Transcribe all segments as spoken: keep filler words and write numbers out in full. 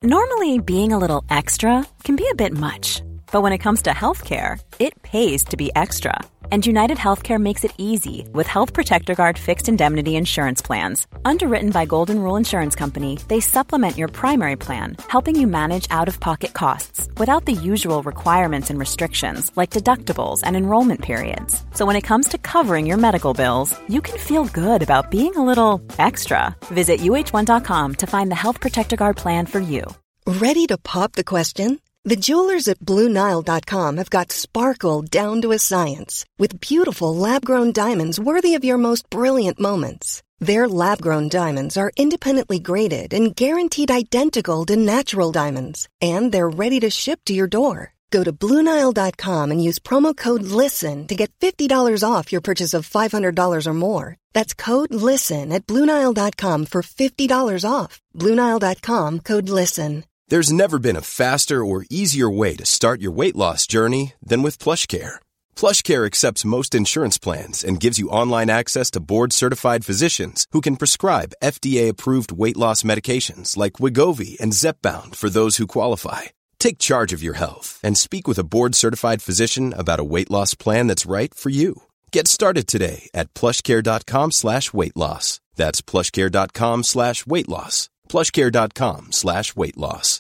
Normally, being a little extra can be a bit much, but when it comes to healthcare, it pays to be extra. And United Healthcare makes it easy with Health Protector Guard fixed indemnity insurance plans. Underwritten by Golden Rule Insurance Company, they supplement your primary plan, helping you manage out-of-pocket costs without the usual requirements and restrictions like deductibles and enrollment periods. So when it comes to covering your medical bills, you can feel good about being a little extra. Visit U H one dot com to find the Health Protector Guard plan for you. Ready to pop the question? The jewelers at Blue Nile dot com have got sparkle down to a science with beautiful lab-grown diamonds worthy of your most brilliant moments. Their lab-grown diamonds are independently graded and guaranteed identical to natural diamonds, and they're ready to ship to your door. Go to Blue Nile dot com and use promo code LISTEN to get fifty dollars off your purchase of five hundred dollars or more. That's code LISTEN at Blue Nile dot com for fifty dollars off. Blue Nile dot com, code LISTEN. There's never been a faster or easier way to start your weight loss journey than with PlushCare. PlushCare accepts most insurance plans and gives you online access to board-certified physicians who can prescribe F D A-approved weight loss medications like Wegovy and Zepbound for those who qualify. Take charge of your health and speak with a board-certified physician about a weight loss plan that's right for you. Get started today at plushcare.com slash weight loss. That's plushcare.com slash weight loss. plushcare.com slash weight loss.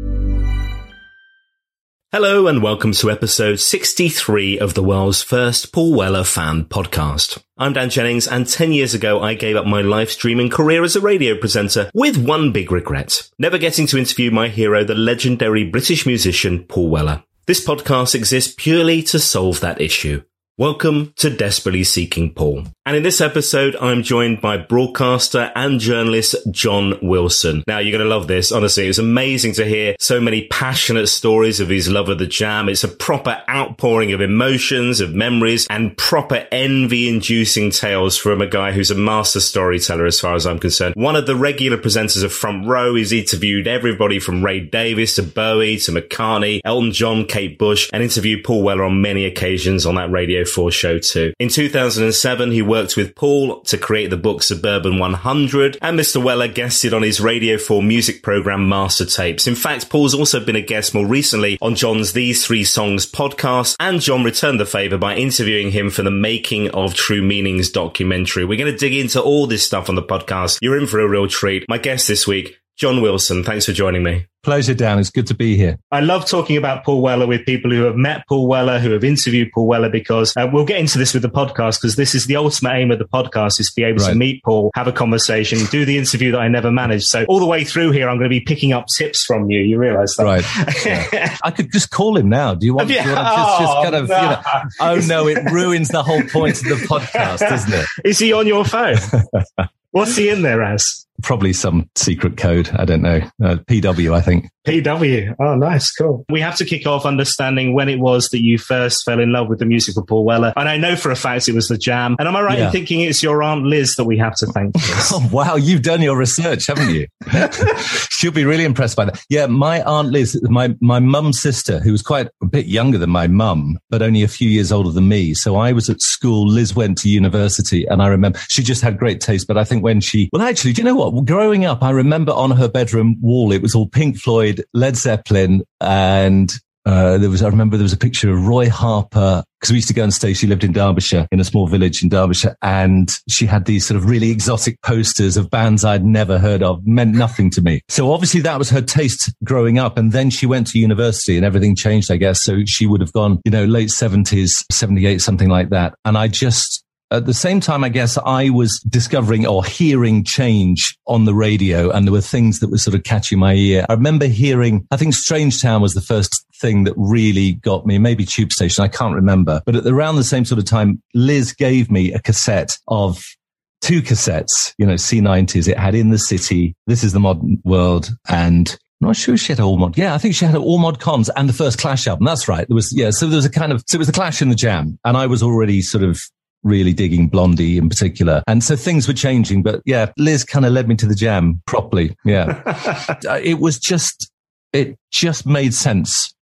Hello and welcome to episode sixty-three of the world's first Paul Weller fan podcast. I'm Dan Jennings, and ten years ago I gave up my live streaming career as a radio presenter with one big regret: never getting to interview my hero, the legendary British musician Paul Weller. This podcast exists purely to solve that issue. Welcome to Desperately Seeking Paul. And in this episode, I'm joined by broadcaster and journalist John Wilson. Now, you're going to love this. Honestly, it was amazing to hear so many passionate stories of his love of the Jam. It's a proper outpouring of emotions, of memories, and proper envy-inducing tales from a guy who's a master storyteller as far as I'm concerned. One of the regular presenters of Front Row. He's interviewed everybody from Ray Davies to Bowie to McCartney, Elton John, Kate Bush, and interviewed Paul Weller on many occasions on that Radio four show too. In two thousand seven, he worked with Paul to create the book Suburban one hundred, and Mister Weller guested on his Radio four music program Master Tapes. In fact, Paul's also been a guest more recently on John's These Three Songs podcast, and John returned the favour by interviewing him for the Making of True Meanings documentary. We're going to dig into all this stuff on the podcast. You're in for a real treat. My guest this week, John Wilson. Thanks for joining me. Pleasure, Dan. It's good to be here. I love talking about Paul Weller with people who have met Paul Weller, who have interviewed Paul Weller, because uh, we'll get into this with the podcast, because this is the ultimate aim of the podcast, is to be able right. to meet Paul, have a conversation, do the interview that I never managed. So all the way through here, I'm going to be picking up tips from you. You realise that? Right. Yeah. I could just call him now. Do you want, yeah. do you want to just, just kind of, no. you know, oh no, it ruins the whole point of the podcast, doesn't it? Is he on your phone? What's he in there as? Probably some secret code. I don't know. Uh, P W, I think. P W. Oh, nice. Cool. We have to kick off understanding when it was that you first fell in love with the music of Paul Weller. And I know for a fact it was the Jam. And am I right yeah. in thinking it's your Aunt Liz that we have to thank for this? Oh, wow. You've done your research, haven't you? She'll be really impressed by that. Yeah, my Aunt Liz, my, my mum's sister, who was quite a bit younger than my mum, but only a few years older than me. So I was at school. Liz went to university. And I remember she just had great taste. But I think when she, well, actually, do you know what? Growing up, I remember on her bedroom wall, it was all Pink Floyd, Led Zeppelin, and uh, there was, I remember there was a picture of Roy Harper, because we used to go and stay, she lived in Derbyshire, in a small village in Derbyshire, and she had these sort of really exotic posters of bands I'd never heard of, meant nothing to me. So obviously that was her taste growing up, and then she went to university and everything changed, I guess. So she would have gone, you know, late seventies, seventy-eight, something like that. And I just, at the same time, I guess I was discovering or hearing change on the radio, and there were things that were sort of catching my ear. I remember hearing, I think Strangetown was the first thing that really got me, maybe Tube Station, I can't remember. But at around the same sort of time, Liz gave me a cassette of two cassettes, you know, C nineties. It had In the City, This Is the Modern World, and I'm not sure she had All Mod. Yeah, I think she had All Mod Cons and the first Clash album. That's right. There was, yeah, so there was a kind of, so it was the Clash and the Jam. And I was already sort of really digging Blondie in particular. And so things were changing. But yeah, Liz kind of led me to the Jam properly. Yeah. It was just, it just made sense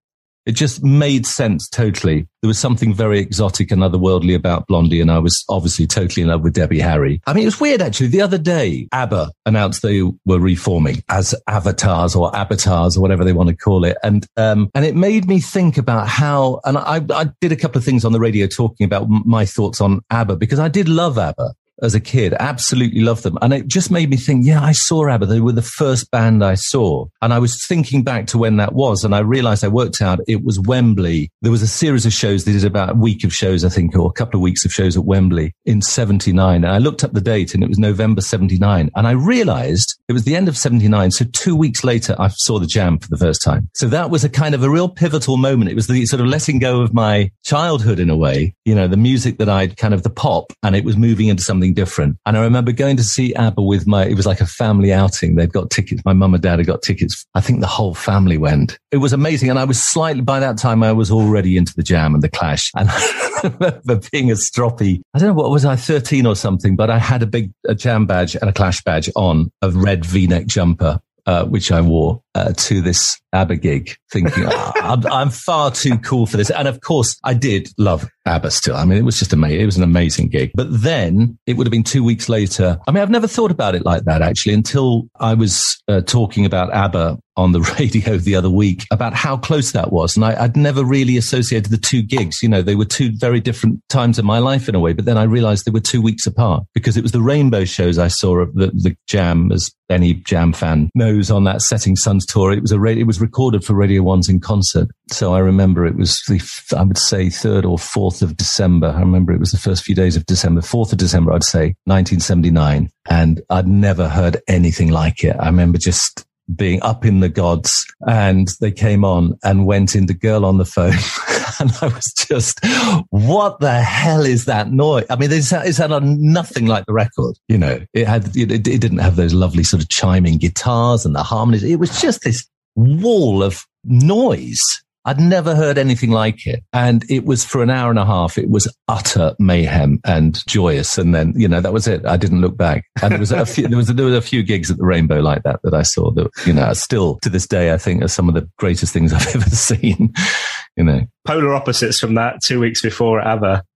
It just made sense totally. There was something very exotic and otherworldly about Blondie, and I was obviously totally in love with Debbie Harry. I mean, it was weird, actually. The other day, ABBA announced they were reforming as avatars or avatars or whatever they want to call it. And um, and it made me think about how, and I, I did a couple of things on the radio talking about my thoughts on ABBA, because I did love ABBA as a kid, absolutely loved them. And it just made me think, yeah, I saw ABBA. They were the first band I saw. And I was thinking back to when that was, and I realized I worked out it was Wembley. There was a series of shows. They did about a week of shows, I think, or a couple of weeks of shows at Wembley in seventy-nine. And I looked up the date and it was November seventy-nine. And I realized it was the end of seventy-nine. So two weeks later, I saw the Jam for the first time. So that was a kind of a real pivotal moment. It was the sort of letting go of my childhood in a way, you know, the music that I'd kind of the pop, and it was moving into something different. And I remember going to see ABBA with my, it was like a family outing. They'd got tickets. My mum and dad had got tickets. I think the whole family went. It was amazing. And I was slightly, by that time, I was already into the Jam and the Clash. And I remember being a stroppy, I don't know, what was I, thirteen or something, but I had a big a Jam badge and a Clash badge on, a red V-neck jumper, uh, which I wore uh, to this ABBA gig, thinking, oh, I'm, I'm far too cool for this. And of course, I did love ABBA still. I mean, it was just amazing. It was an amazing gig. But then it would have been two weeks later. I mean, I've never thought about it like that, actually, until I was uh, talking about ABBA on the radio the other week about how close that was. And I, I'd never really associated the two gigs. You know, they were two very different times of my life in a way. But then I realized they were two weeks apart, because it was the Rainbow shows I saw of the, the Jam, as any Jam fan knows, on that Setting Suns tour. It was a it was recorded for Radio One's in concert. So I remember it was the, I would say, third or fourth of December. I remember it was the first few days of December, fourth of December, I'd say, nineteen seventy-nine. And I'd never heard anything like it. I remember just being up in the gods, and they came on and went into Girl on the Phone. And I was just, what the hell is that noise? I mean, it sounded nothing like the record. You know, it had, it, it didn't have those lovely sort of chiming guitars and the harmonies. It was just this wall of noise. I'd never heard anything like it. And it was for an hour and a half. It was utter mayhem and joyous. And then, you know, that was it. I didn't look back. And there was a few, there was, there was a few gigs at the Rainbow like that that I saw that, you know, still to this day, I think are some of the greatest things I've ever seen, you know. Polar opposites from that two weeks before ABBA.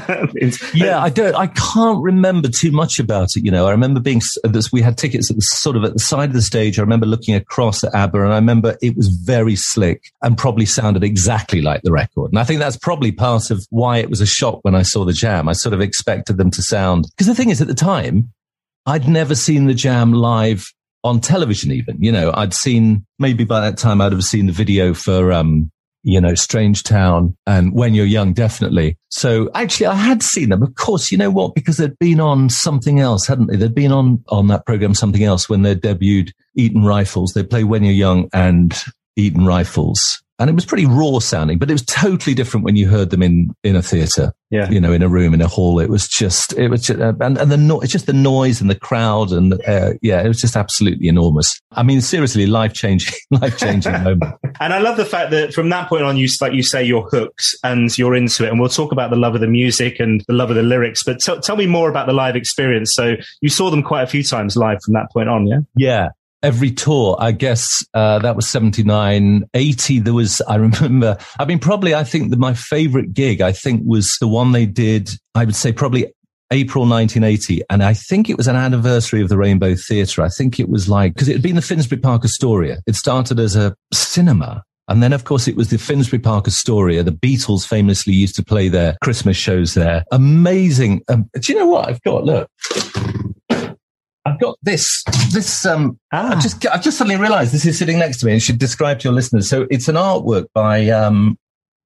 Yeah, I don't, I can't remember too much about it. You know, I remember being, we had tickets at the sort of at the side of the stage. I remember looking across at ABBA, and I remember it was very slick and probably sounded exactly like the record. And I think that's probably part of why it was a shock when I saw the Jam. I sort of expected them to sound, because the thing is, at the time, I'd never seen the Jam live on television even. You know, I'd seen, maybe by that time I'd have seen the video for, um, you know, Strange Town and When You're Young, definitely. So actually I had seen them. Of course, you know what? Because they'd been on something else, hadn't they? They'd been on, on that program, Something Else, when they debuted Eton Rifles. They play When You're Young and Eton Rifles. And it was pretty raw sounding, but it was totally different when you heard them in, in a theatre. Yeah. You know, in a room, in a hall. It was just, it was just, and, and the no, it's just the noise and the crowd and, uh, yeah, it was just absolutely enormous. I mean, seriously, life changing, life changing moment. And I love the fact that from that point on, you, like you say, you're hooked and you're into it. And we'll talk about the love of the music and the love of the lyrics, but t- tell me more about the live experience. So you saw them quite a few times live from that point on, yeah? Yeah. Every tour, I guess, uh, that was seventy-nine, eighty. There was, I remember, I mean, probably, I think that my favorite gig, I think, was the one they did, I would say probably April nineteen eighty. And I think it was an anniversary of the Rainbow Theatre. I think it was like, because it had been the Finsbury Park Astoria. It started as a cinema. And then, of course, it was the Finsbury Park Astoria. The Beatles famously used to play their Christmas shows there. Amazing. Um, do you know what I've got? Look. I've got this, this, um, ah. I just, I just suddenly realized this is sitting next to me and should describe to your listeners. So it's an artwork by, um,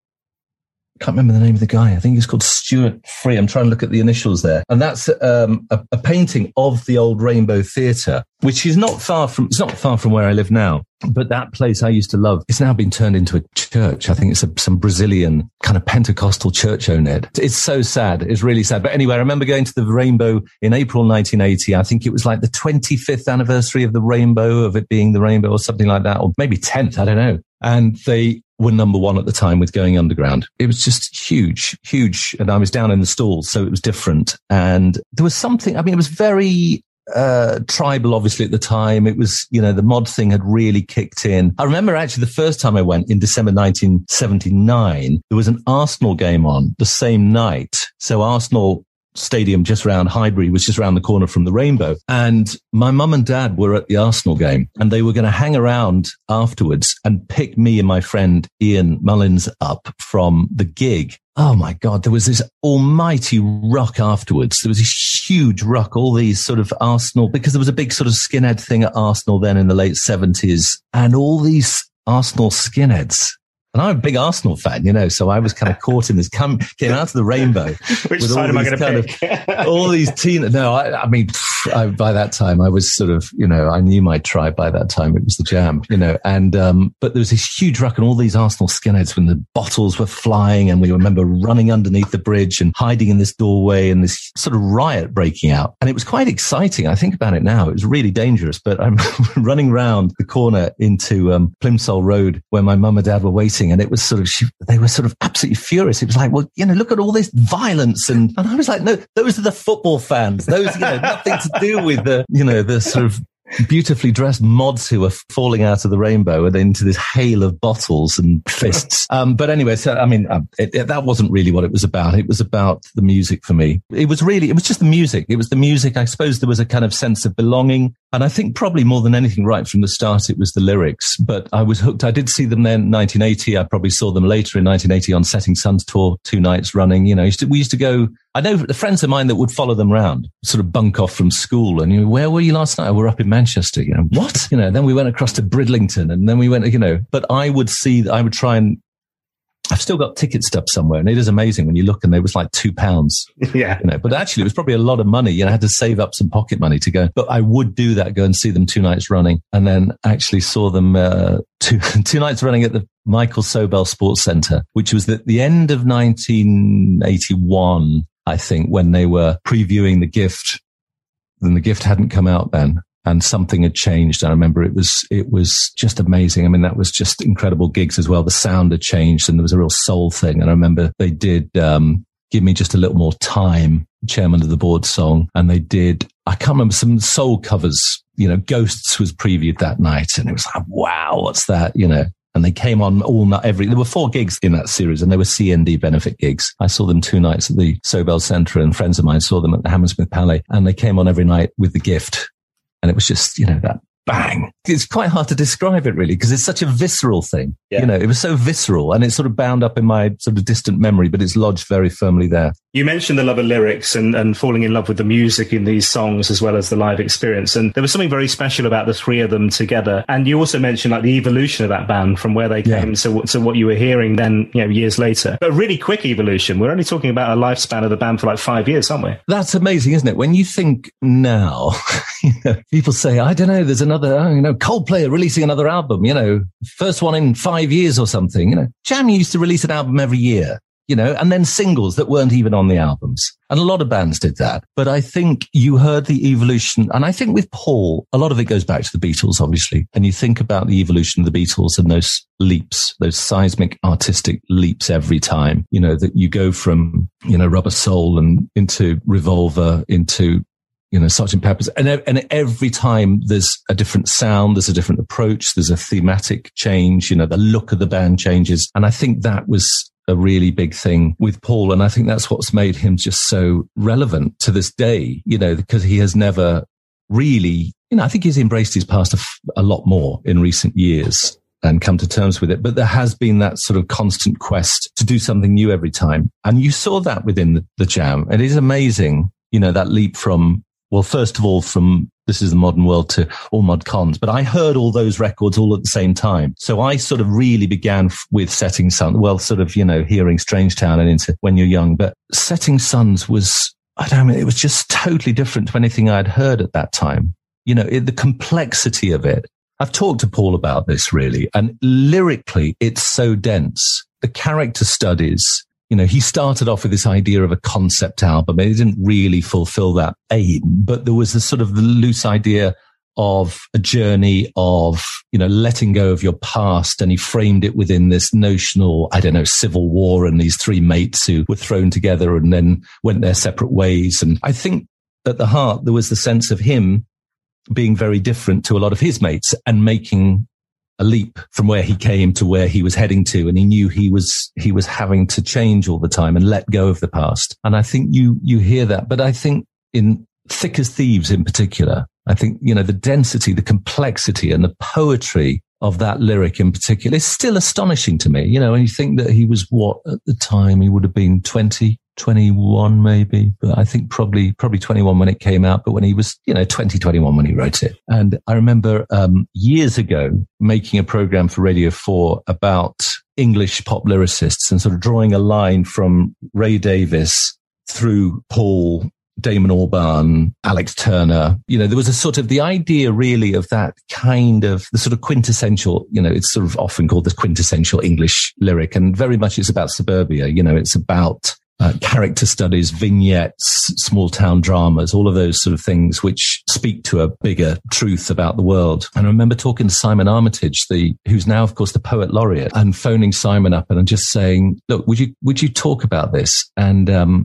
I can't remember the name of the guy. I think he's called Stuart Free. I'm trying to look at the initials there. And that's, um, a, a painting of the old Rainbow Theatre, which is not far from, it's not far from where I live now. But that place I used to love, it's now been turned into a church. I think it's a, some Brazilian kind of Pentecostal church owned it. It's so sad. It's really sad. But anyway, I remember going to the Rainbow in April nineteen eighty. I think it was like the twenty-fifth anniversary of the Rainbow, of it being the Rainbow or something like that, or maybe tenth. I don't know. And they were number one at the time with Going Underground. It was just huge, huge. And I was down in the stalls, so it was different. And there was something, I mean, it was very, uh, tribal, obviously, at the time. It was, you know, the mod thing had really kicked in. I remember actually the first time I went in December nineteen seventy-nine, there was an Arsenal game on the same night. So Arsenal Stadium just around Highbury was just around the corner from the Rainbow. And my mum and dad were at the Arsenal game and they were going to hang around afterwards and pick me and my friend Ian Mullins up from the gig. Oh my God, there was this almighty ruck afterwards. There was this huge ruck, all these sort of Arsenal, because there was a big sort of skinhead thing at Arsenal then in the late seventies, and all these Arsenal skinheads. And I'm a big Arsenal fan, you know, so I was kind of caught in this, come, came out of the Rainbow. Which side am I going to pick? Of, all these teen, no, I, I mean, I, by that time I was sort of, you know, I knew my tribe by that time. It was the Jam, you know, and, um, but there was this huge ruck and all these Arsenal skinheads when the bottles were flying, and we remember running underneath the bridge and hiding in this doorway and this sort of riot breaking out. And it was quite exciting. I think about it now. It was really dangerous, but I'm running round the corner into, um, Plimsoll Road where my mum and dad were waiting. And it was sort of, they were sort of absolutely furious. It was like, well, you know, look at all this violence. And, and I was like, no, those are the football fans. Those, you know, nothing to do with the, you know, the sort of beautifully dressed mods who were falling out of the Rainbow and into this hail of bottles and fists. Um, but anyway, so, I mean, um, it, it, that wasn't really what it was about. It was about the music for me. It was really, it was just the music. It was the music. I suppose there was a kind of sense of belonging. And I think probably more than anything right from the start, it was the lyrics. But I was hooked. I did see them then in nineteen eighty. I probably saw them later in nineteen eighty on Setting Sun's tour, two nights running. You know, used to, we used to go, I know the friends of mine that would follow them around, sort of bunk off from school. And you know, where were you last night? Oh, we're up in Manchester. You know, what? You know, then we went across to Bridlington and then we went, you know, but I would see, I would try and, I've still got ticket stubs somewhere, and it is amazing when you look and they was like two pounds. Yeah. You know, but actually it was probably a lot of money. You know, I had to save up some pocket money to go, but I would do that, go and see them two nights running, and then actually saw them, uh, two, two nights running at the Michael Sobel Sports Centre, which was at the end of nineteen eighty-one, I think, when they were previewing The Gift. Then The Gift hadn't come out then. And something had changed. I remember it was, it was just amazing. I mean, that was just incredible gigs as well. The sound had changed and there was a real soul thing. And I remember they did, um, Give Me Just a Little More Time, Chairman of the Board song. And they did, I can't remember, some soul covers, you know, Ghosts was previewed that night. And it was like, wow, what's that? You know, and they came on all night, every, there were four gigs in that series and they were C N D benefit gigs. I saw them two nights at the Sobel Centre, and friends of mine saw them at the Hammersmith Palais, and they came on every night with The Gift. And it was just, you know, that bang. It's quite hard to describe it really, because it's such a visceral thing. Yeah. You know, it was so visceral and it's sort of bound up in my sort of distant memory, but it's lodged very firmly there. You mentioned the love of lyrics and, and falling in love with the music in these songs as well as the live experience. And there was something very special about the three of them together. And you also mentioned like the evolution of that band from where they came yeah. to, to what you were hearing then, you know, years later. But a really quick evolution. We're only talking about a lifespan of the band for like five years, aren't we? That's amazing, isn't it? When you think now, you know, people say, I don't know, there's another, oh, you know, Coldplay are releasing another album, you know, first one in five years or something. You know, Jam used to release an album every year. You know, and then singles that weren't even on the albums. And a lot of bands did that. But I think you heard the evolution. And I think with Paul, a lot of it goes back to the Beatles, obviously. And you think about the evolution of the Beatles and those leaps, those seismic artistic leaps every time, you know, that you go from, you know, Rubber Soul and into Revolver, into, you know, Sergeant Pepper's. And, and every time there's a different sound, there's a different approach, there's a thematic change, you know, the look of the band changes. And I think that was a really big thing with Paul. And I think that's what's made him just so relevant to this day, you know, because he has never really, you know, I think he's embraced his past a, f- a lot more in recent years and come to terms with it. But there has been that sort of constant quest to do something new every time. And you saw that within the, the Jam. It is amazing, you know, that leap from, well, first of all, from This Is the Modern World to All Mod Cons. But I heard all those records all at the same time. So I sort of really began f- with Setting Sun, well, sort of, you know, hearing Strangetown and into When You're Young. But Setting Suns was, I don't know, it was just totally different to anything I'd heard at that time. You know, it, the complexity of it. I've talked to Paul about this really. And lyrically, it's so dense. The character studies, you know, he started off with this idea of a concept album. It didn't really fulfill that aim, but there was this sort of loose idea of a journey of, you know, letting go of your past. And he framed it within this notional, I don't know, civil war and these three mates who were thrown together and then went their separate ways. And I think at the heart, there was the sense of him being very different to a lot of his mates and making a leap from where he came to where he was heading to. And he knew he was, he was having to change all the time and let go of the past. And I think you, you hear that. But I think in Thick as Thieves in particular, I think, you know, the density, the complexity and the poetry of that lyric in particular is still astonishing to me. You know, and you think that he was what at the time he would have been twenty, twenty-one maybe, but I think probably, probably twenty-one when it came out, but when he was, you know, twenty, twenty-one when he wrote it. And I remember, um, years ago making a program for Radio four about English pop lyricists and sort of drawing a line from Ray Davies through Paul, Damon Albarn, Alex Turner. You know, there was a sort of the idea really of that kind of the sort of quintessential, you know, it's sort of often called the quintessential English lyric, and very much it's about suburbia. You know, it's about uh, character studies, vignettes, small town dramas, all of those sort of things which speak to a bigger truth about the world. And I remember talking to Simon Armitage, the who's now, of course, the poet laureate, and phoning Simon up and just saying, look, would you, would you talk about this? And, um,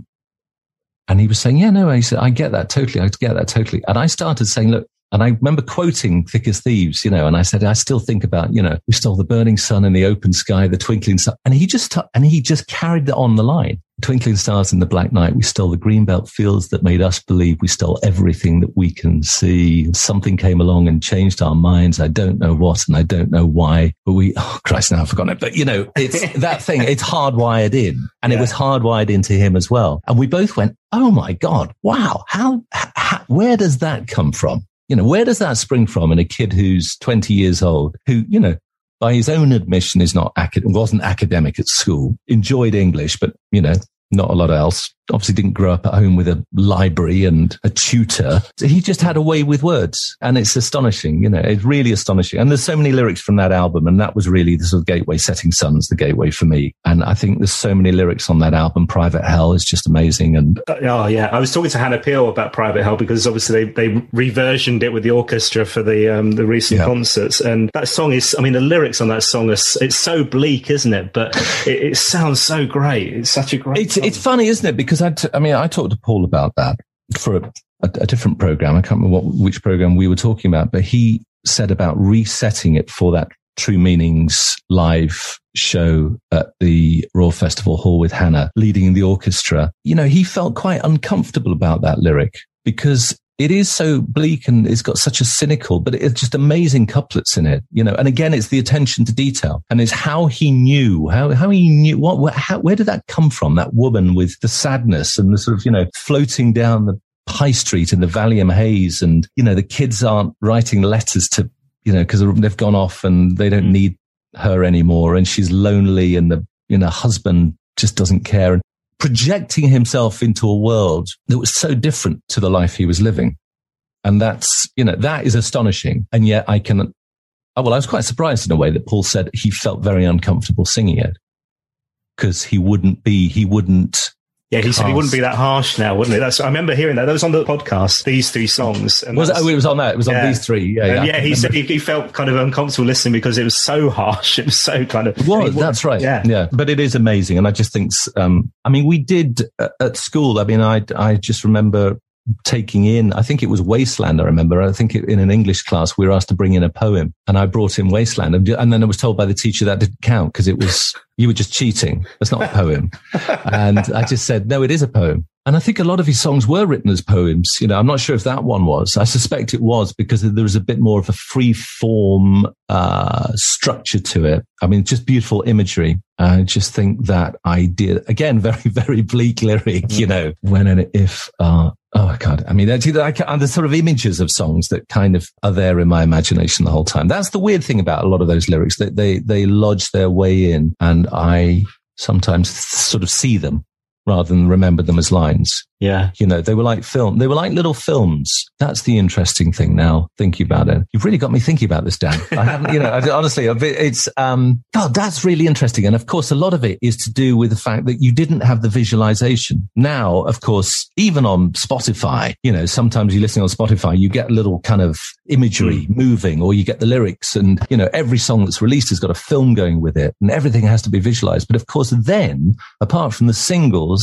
And he was saying, yeah, no, he said, I get that totally. I get that totally. And I started saying, look, and I remember quoting Thick as Thieves, you know, and I said, I still think about, you know, we stole the burning sun in the open sky, the twinkling star. And he just, t- and he just carried that on the line. Twinkling stars in the black night. We stole the greenbelt fields that made us believe. We stole everything that we can see. Something came along and changed our minds. I don't know what, and I don't know why, but we, oh Christ, now I've forgotten it. But you know, it's that thing, it's hardwired in, and yeah. It was hardwired into him as well. And we both went, oh my God, wow. How, how, where does that come from? You know, where does that spring from in a kid who's twenty years old, who, you know, by his own admission is not acad- wasn't academic at school, enjoyed English, but, you know, not a lot else. Obviously didn't grow up at home with a library and a tutor. So he just had a way with words, and it's astonishing, you know, it's really astonishing. And there's so many lyrics from that album, and that was really the sort of gateway. Setting Sun's the gateway for me. And I think there's so many lyrics on that album. Private Hell is just amazing. And oh yeah, I was talking to Hannah Peel about Private Hell because obviously they, they reversioned it with the orchestra for the um, the recent yeah. concerts. And that song is, I mean, the lyrics on that song are, it's so bleak, isn't it? But it, it sounds so great. It's such a great It's, song. it's funny, isn't it? Because I, t- I mean, I talked to Paul about that for a, a, a different program. I can't remember what, which program we were talking about, but he said about resetting it for that True Meanings live show at the Royal Festival Hall with Hannah leading the orchestra. You know, he felt quite uncomfortable about that lyric because it is so bleak and it's got such a cynical, but it's just amazing couplets in it, you know. And again, it's the attention to detail, and it's how he knew, how how he knew what, what how, where did that come from? That woman with the sadness and the sort of, you know, floating down the high street in the Valium haze, and you know, the kids aren't writing letters to, you know, because they've gone off and they don't need her anymore, and she's lonely, and the, you know, husband just doesn't care. And projecting himself into a world that was so different to the life he was living. And that's, you know, that is astonishing. And yet I can, oh, well, I was quite surprised in a way that Paul said he felt very uncomfortable singing it because he wouldn't be, he wouldn't. Yeah, he cast. said he wouldn't be that harsh now, wouldn't he? That's, I remember hearing that. That was on the podcast, these three songs. And was it, oh, it was on that. It was yeah. on these three. Yeah, yeah. yeah he said he, he felt kind of uncomfortable listening because it was so harsh. It was so kind of. It was, that's right. Yeah. yeah. But it is amazing. And I just think, um, I mean, we did uh, at school. I mean, I, I just remember taking in, I think it was Wasteland. I remember, I think it, in an English class, we were asked to bring in a poem, and I brought in Wasteland. And, and then I was told by the teacher that didn't count because it was, you were just cheating. It's not a poem. And I just said, no, it is a poem. And I think a lot of his songs were written as poems. You know, I'm not sure if that one was. I suspect it was because there was a bit more of a free form, uh, structure to it. I mean, just beautiful imagery. I just think that idea, again, very, very bleak lyric, you know, when and if, uh, oh God. I mean, there's sort of images of songs that kind of are there in my imagination the whole time. That's the weird thing about a lot of those lyrics, that they, they lodge their way in, and I sometimes sort of see them rather than remember them as lines. Yeah. You know, they were like film. They were like little films. That's the interesting thing now, thinking about it. You've really got me thinking about this, Dan. I haven't, you know, I, honestly, it's, um, God, that's really interesting. And of course, a lot of it is to do with the fact that you didn't have the visualization. Now, of course, even on Spotify, you know, sometimes you listen on Spotify, you get a little kind of imagery mm. moving, or you get the lyrics, and, you know, every song that's released has got a film going with it, and everything has to be visualized. But of course, then, apart from the singles,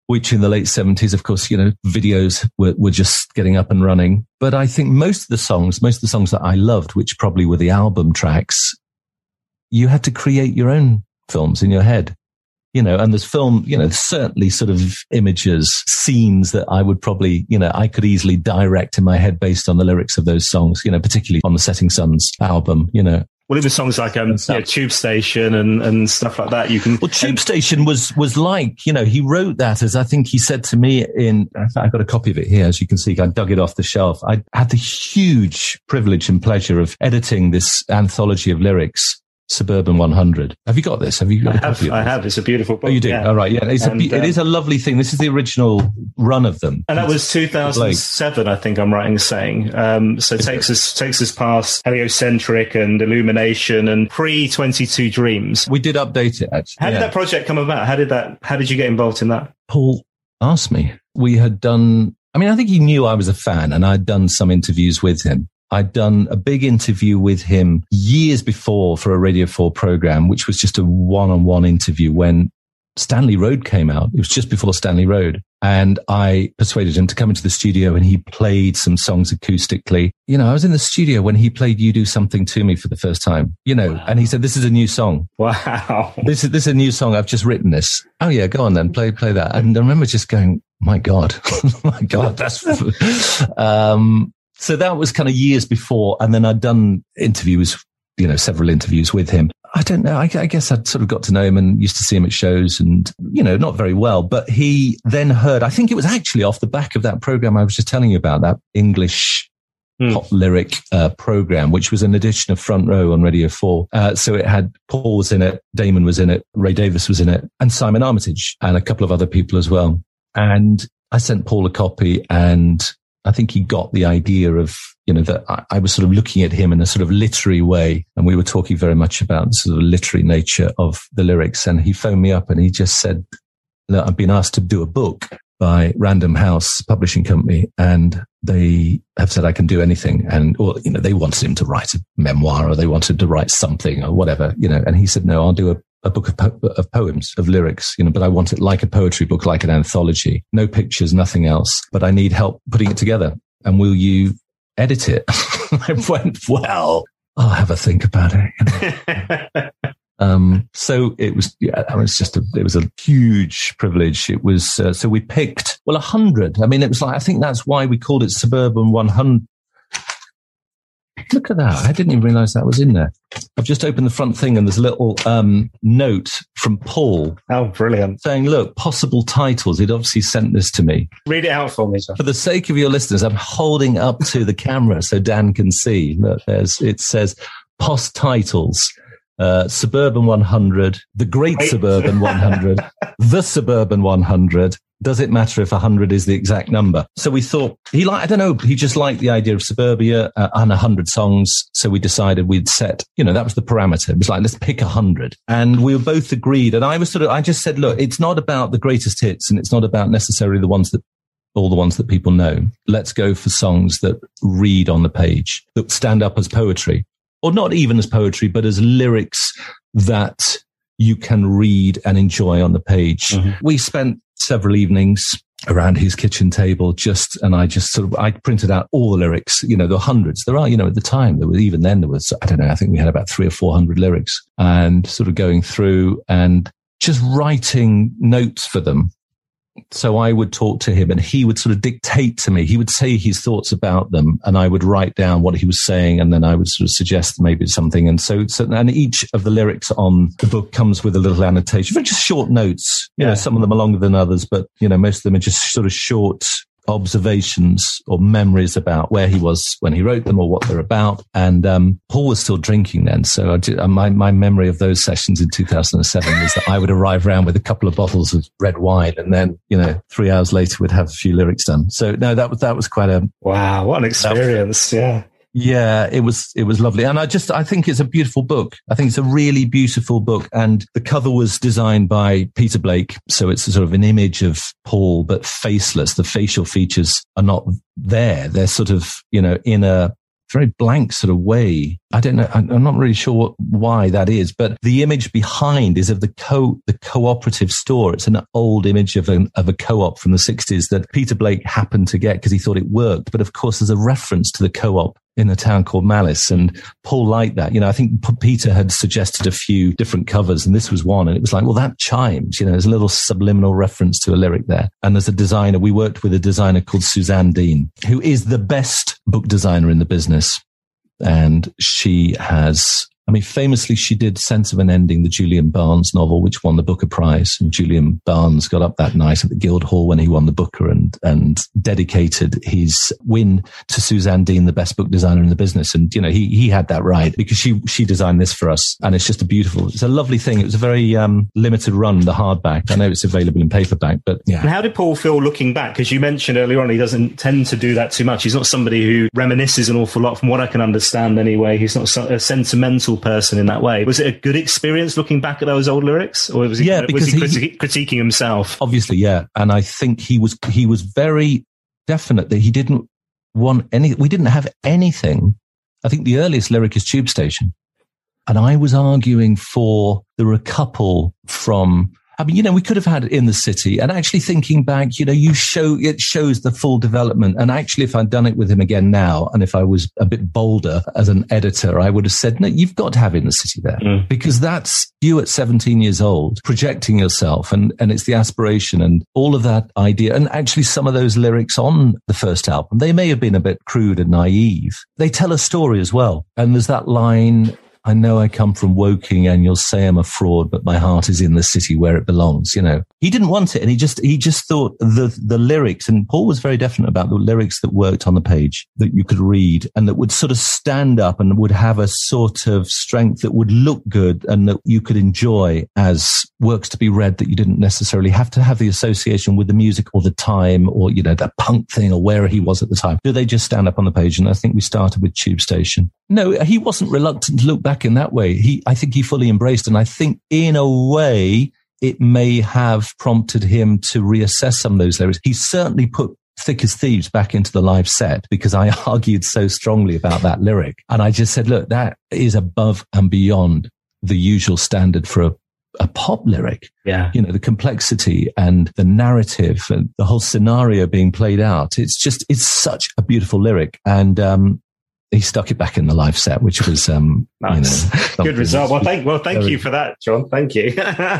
which in the late seventies, of course, you know, videos were, were just getting up and running. But I think most of the songs, most of the songs that I loved, which probably were the album tracks, you had to create your own films in your head. You know, and there's film, you know, certainly sort of images, scenes that I would probably, you know, I could easily direct in my head based on the lyrics of those songs, you know, particularly on the Setting Suns album, you know. Well, even songs like um, yeah, Tube Station and, and stuff like that, you can... Well, Tube Station was was like, you know, he wrote that as I think he said to me in... I've got a copy of it here, as you can see. I dug it off the shelf. I had the huge privilege and pleasure of editing this anthology of lyrics, Suburban one hundred. Have you got this? Have you got I a copy have, of this? I have. It's a beautiful book. Oh, you do? Yeah. All right. Yeah. It's and, a, it um, is a lovely thing. This is the original run of them. And that was two thousand seven, I think I'm right in saying. Um, so it takes us, takes us past Heliocentric and Illumination and pre twenty-two Dreams. We did update it, actually. How did yeah. that project come about? How did that, how did you get involved in that? Paul asked me. We had done, I mean, I think he knew I was a fan and I'd done some interviews with him. I'd done a big interview with him years before for a Radio four program, which was just a one-on-one interview when Stanley Road came out. It was just before Stanley Road. And I persuaded him to come into the studio and he played some songs acoustically. You know, I was in the studio when he played You Do Something to Me for the first time, you know, wow. And he said, this is a new song. Wow. This is, this is a new song. I've just written this. Oh yeah, go on then, play, play that. And I remember just going, my God, my God, that's, um, so that was kind of years before. And then I'd done interviews, you know, several interviews with him. I don't know. I, I guess I'd sort of got to know him and used to see him at shows and, you know, not very well. But he then heard, I think it was actually off the back of that program I was just telling you about, that English hmm. pop lyric uh, program, which was an edition of Front Row on Radio four. Uh, so it had Paul was in it, Damon was in it, Ray Davis was in it, and Simon Armitage and a couple of other people as well. And I sent Paul a copy and I think he got the idea of, you know, that I, I was sort of looking at him in a sort of literary way. And we were talking very much about the sort of literary nature of the lyrics. And he phoned me up and he just said, look, I've been asked to do a book by Random House Publishing Company. And they have said I can do anything. And, or, you know, they wanted him to write a memoir or they wanted to write something or whatever, you know, and he said, no, I'll do a a book of, po- of poems, of lyrics, you know, but I want it like a poetry book, like an anthology, no pictures, nothing else, but I need help putting it together. And will you edit it? I went, well, I'll have a think about it. You know? um, so it was, yeah, it was just a, it was a huge privilege. It was, uh, so we picked, well, a hundred. I mean, it was like, I think that's why we called it Suburban one hundred. Look at that. I didn't even realize that was in there. I've just opened the front thing and there's a little um, note from Paul. Oh, brilliant. Saying, look, possible titles. He'd obviously sent this to me. Read it out for me, sir. For the sake of your listeners, I'm holding up to the camera so Dan can see. Look, there's, it says post titles. Uh, Suburban one hundred, The Great Wait. Suburban one hundred, The Suburban one hundred. Does it matter if one hundred is the exact number? So we thought, he like, I don't know, he just liked the idea of suburbia uh, and one hundred songs. So we decided we'd set, you know, that was the parameter. It was like, let's pick one hundred. And we were both agreed. And I was sort of, I just said, look, it's not about the greatest hits and it's not about necessarily the ones that, all the ones that people know. Let's go for songs that read on the page, that stand up as poetry. Or not even as poetry, but as lyrics that you can read and enjoy on the page. Mm-hmm. We spent several evenings around his kitchen table just, and I just sort of, I printed out all the lyrics, you know, there were hundreds. There are, you know, at the time, there was, even then there was, I don't know, I think we had about three or four hundred lyrics and sort of going through and just writing notes for them. So I would talk to him and he would sort of dictate to me. He would say his thoughts about them and I would write down what he was saying and then I would sort of suggest maybe something. And so, so and each of the lyrics on the book comes with a little annotation, but just short notes. You yeah. know, some of them are longer than others, but, you know, most of them are just sort of short observations or memories about where he was when he wrote them or what they're about. And um, Paul was still drinking then. So I did, uh, my, my memory of those sessions in two thousand seven was that I would arrive around with a couple of bottles of red wine and then, you know, three hours later we'd have a few lyrics done. So no, that was, that was quite a... Wow, what an experience. Yeah. Yeah, it was, it was lovely. And I just, I think it's a beautiful book. I think it's a really beautiful book. And the cover was designed by Peter Blake. So it's a sort of an image of Paul, but faceless. The facial features are not there. They're sort of, you know, in a very blank sort of way. I don't know. I'm not really sure what, why that is, but the image behind is of the co the cooperative store. It's an old image of an of a co-op from the sixties that Peter Blake happened to get because he thought it worked. But of course, there's a reference to the co-op in a town called Malice, and Paul liked that. You know, I think P- Peter had suggested a few different covers, and this was one. And it was like, well, that chimes. You know, there's a little subliminal reference to a lyric there. And there's a designer. We worked with a designer called Suzanne Dean, who is the best book designer in the business. And she has, I mean, famously, she did Sense of an Ending, the Julian Barnes novel, which won the Booker Prize. And Julian Barnes got up that night at the Guildhall when he won the Booker and, and dedicated his win to Suzanne Dean, the best book designer in the business. And, you know, he, he had that right because she, she designed this for us. And it's just a beautiful, it's a lovely thing. It was a very um, limited run, the hardback. I know it's available in paperback, but yeah. And how did Paul feel looking back? Because you mentioned earlier on, he doesn't tend to do that too much. He's not somebody who reminisces an awful lot from what I can understand anyway. He's not a sentimental person in that way. Was it a good experience looking back at those old lyrics, or was he, yeah, was he, he criti- critiquing himself? Obviously, yeah. And I think he was he was very definite that he didn't want any. We didn't have anything. I think the earliest lyric is Tube Station, and I was arguing for there were a couple from. I mean, you know, we could have had it In the City, and actually thinking back, you know, you show, it shows the full development. And actually, if I'd done it with him again now, and if I was a bit bolder as an editor, I would have said, no, you've got to have In the City there mm. because that's you at seventeen years old projecting yourself. And, and it's the aspiration and all of that idea. And actually some of those lyrics on the first album, they may have been a bit crude and naive. They tell a story as well. And there's that line, I know I come from Woking and you'll say I'm a fraud, but my heart is in the city where it belongs. You know, he didn't want it. And he just, he just thought the, the lyrics, and Paul was very definite about the lyrics that worked on the page that you could read and that would sort of stand up and would have a sort of strength that would look good and that you could enjoy as works to be read, that you didn't necessarily have to have the association with the music or the time or, you know, that punk thing or where he was at the time. Do they just stand up on the page? And I think we started with Tube Station. No, he wasn't reluctant to look back in that way. He, I think he fully embraced. And I think in a way, it may have prompted him to reassess some of those lyrics. He certainly put Thick as Thieves back into the live set because I argued so strongly about that lyric. And I just said, look, that is above and beyond the usual standard for a, a pop lyric. Yeah. You know, the complexity and the narrative and the whole scenario being played out. It's just, it's such a beautiful lyric. And, um, he stuck it back in the live set, which was, um, nice. You know, good result. Well, thank, well, thank very... you for that, John. Thank you.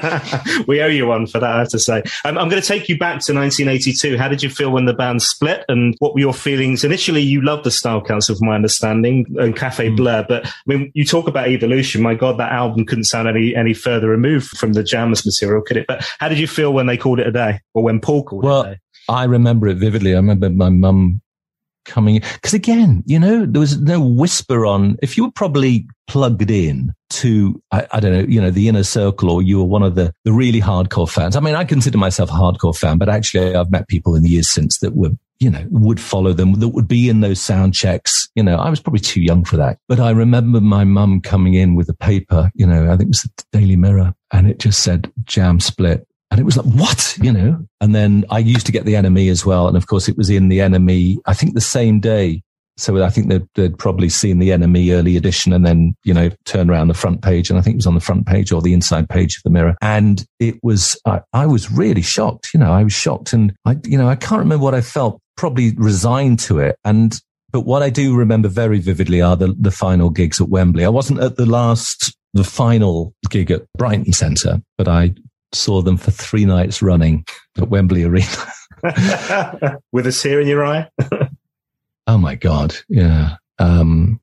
We owe you one for that, I have to say. Um, I'm going to take you back to nineteen eighty-two. How did you feel when the band split, and what were your feelings? Initially, you loved the Style Council, from my understanding, and Cafe mm. Blur. But when you talk about evolution, my God, that album couldn't sound any, any further removed from the Jammers material, could it? But how did you feel when they called it a day, or when Paul called well, it a day? I remember it vividly. I remember my mum coming, because again, you know, there was no whisper on, if you were probably plugged in to, I, I don't know, you know, the inner circle, or you were one of the, the really hardcore fans. I mean, I consider myself a hardcore fan, but actually I've met people in the years since that were, you know, would follow them, that would be in those sound checks. You know, I was probably too young for that. But I remember my mum coming in with a paper, you know, I think it was the Daily Mirror, and it just said Jam split. And it was like, what? You know? And then I used to get the N M E as well. And of course it was in the N M E, I think the same day. So I think they'd, they'd probably seen the N M E early edition and then, you know, turn around the front page. And I think it was on the front page or the inside page of the Mirror. And it was, I, I was really shocked. You know, I was shocked. And I, you know, I can't remember what I felt, probably resigned to it. And, but what I do remember very vividly are the, the final gigs at Wembley. I wasn't at the last, the final gig at Brighton Centre, but I saw them for three nights running at Wembley Arena. With a tear in your eye? Oh my God. Yeah. Um,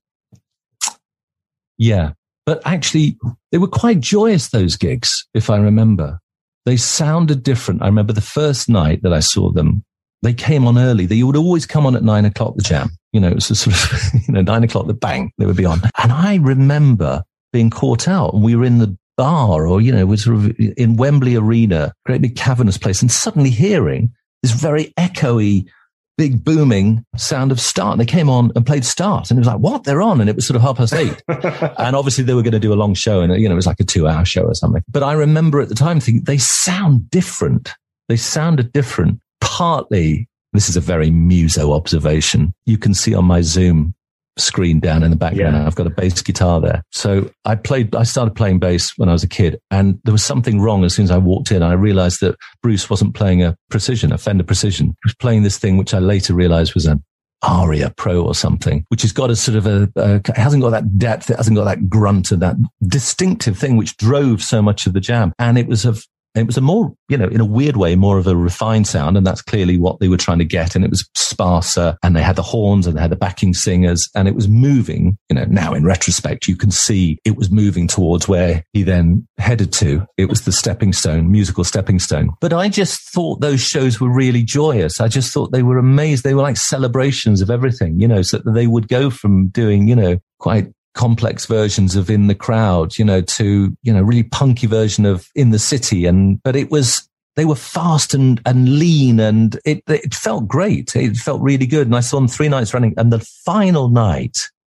yeah. But actually they were quite joyous, those gigs, if I remember. They sounded different. I remember the first night that I saw them, they came on early. They would always come on at nine o'clock, the Jam. You know, it was a sort of, you know, nine o'clock, the bang, they would be on. And I remember being caught out, and we were in the bar, or, you know, was sort of in Wembley Arena, great big cavernous place, and suddenly hearing this very echoey, big booming sound of Start. And they came on and played Start, and it was like, what? They're on. And it was sort of half past eight. And obviously they were going to do a long show, and, you know, it was like a two hour show or something. But I remember at the time thinking, they sound different. They sounded different. Partly, this is a very muso observation. You can see on my Zoom screen down in the background. Yeah. I've got a bass guitar there. So I played, I started playing bass when I was a kid, and there was something wrong as soon as I walked in. I realized that Bruce wasn't playing a Precision, a Fender Precision. He was playing this thing, which I later realized was an Aria Pro or something, which has got a sort of a, a, it hasn't got that depth, it hasn't got that grunt and that distinctive thing which drove so much of the jam. And it was of, it was a more, you know, in a weird way, more of a refined sound. And that's clearly what they were trying to get. And it was sparser, and they had the horns and they had the backing singers, and it was moving, you know, now in retrospect, you can see it was moving towards where he then headed to. It was the stepping stone, musical stepping stone. But I just thought those shows were really joyous. I just thought they were amazed. They were like celebrations of everything, you know, so that they would go from doing, you know, quite complex versions of In the Crowd, you know, to, you know, really punky version of In the City. And, but it was, they were fast and, and lean, and it, it felt great. It felt really good. And I saw them three nights running. And the final night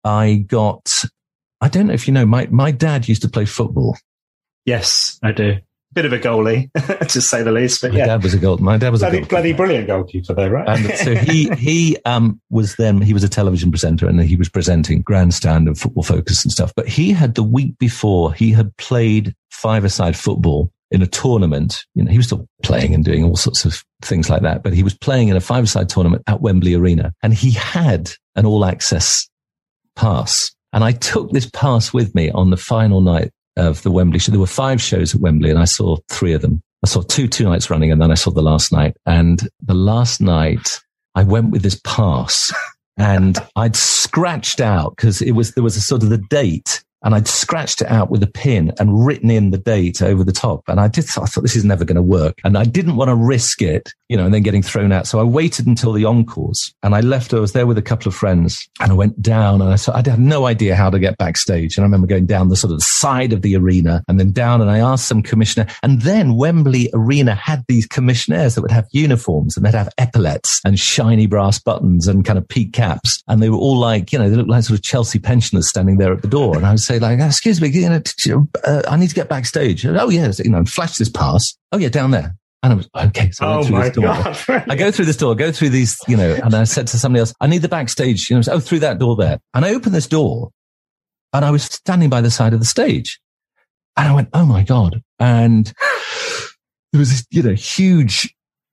I got, I don't know if you know, my, my dad used to play football. Yes, I do. Bit of a goalie, to say the least. But my yeah, dad was a goal. My dad was bloody, a goalkeeper. bloody brilliant goalkeeper, though, right? And so he he um was then he was a television presenter, and he was presenting Grandstand and Football Focus and stuff. But he had the week before he had played five-a-side football in a tournament. You know, he was still playing and doing all sorts of things like that. But he was playing in a five-a-side tournament at Wembley Arena, and he had an all-access pass. And I took this pass with me on the final night of the Wembley show. There were five shows at Wembley, and I saw three of them. I saw two, two nights running, and then I saw the last night. And the last night I went with this pass, and I'd scratched out, because it was, there was a sort of the date, and I'd scratched it out with a pin and written in the date over the top. And I did, I thought, this is never going to work. And I didn't want to risk it, you know, and then getting thrown out. So I waited until the encores, and I left. I was there with a couple of friends, and I went down, and I saw, I had no idea how to get backstage. And I remember going down the sort of side of the arena and then down, and I asked some commissioner. And then Wembley Arena had these commissionaires that would have uniforms, and they'd have epaulets and shiny brass buttons and kind of peak caps. And they were all like, you know, they looked like sort of Chelsea pensioners standing there at the door. And I would say, like, excuse me, you know, uh, I need to get backstage. Oh, yes, you know, flash this pass. Oh, yeah, down there. And I was, okay, so I went oh through my this door. God. I go through this door, go through these, you know, and I said to somebody else, I need the backstage. You know, oh, through that door there. And I opened this door, and I was standing by the side of the stage. And I went, oh my God. And there was this, you know, huge,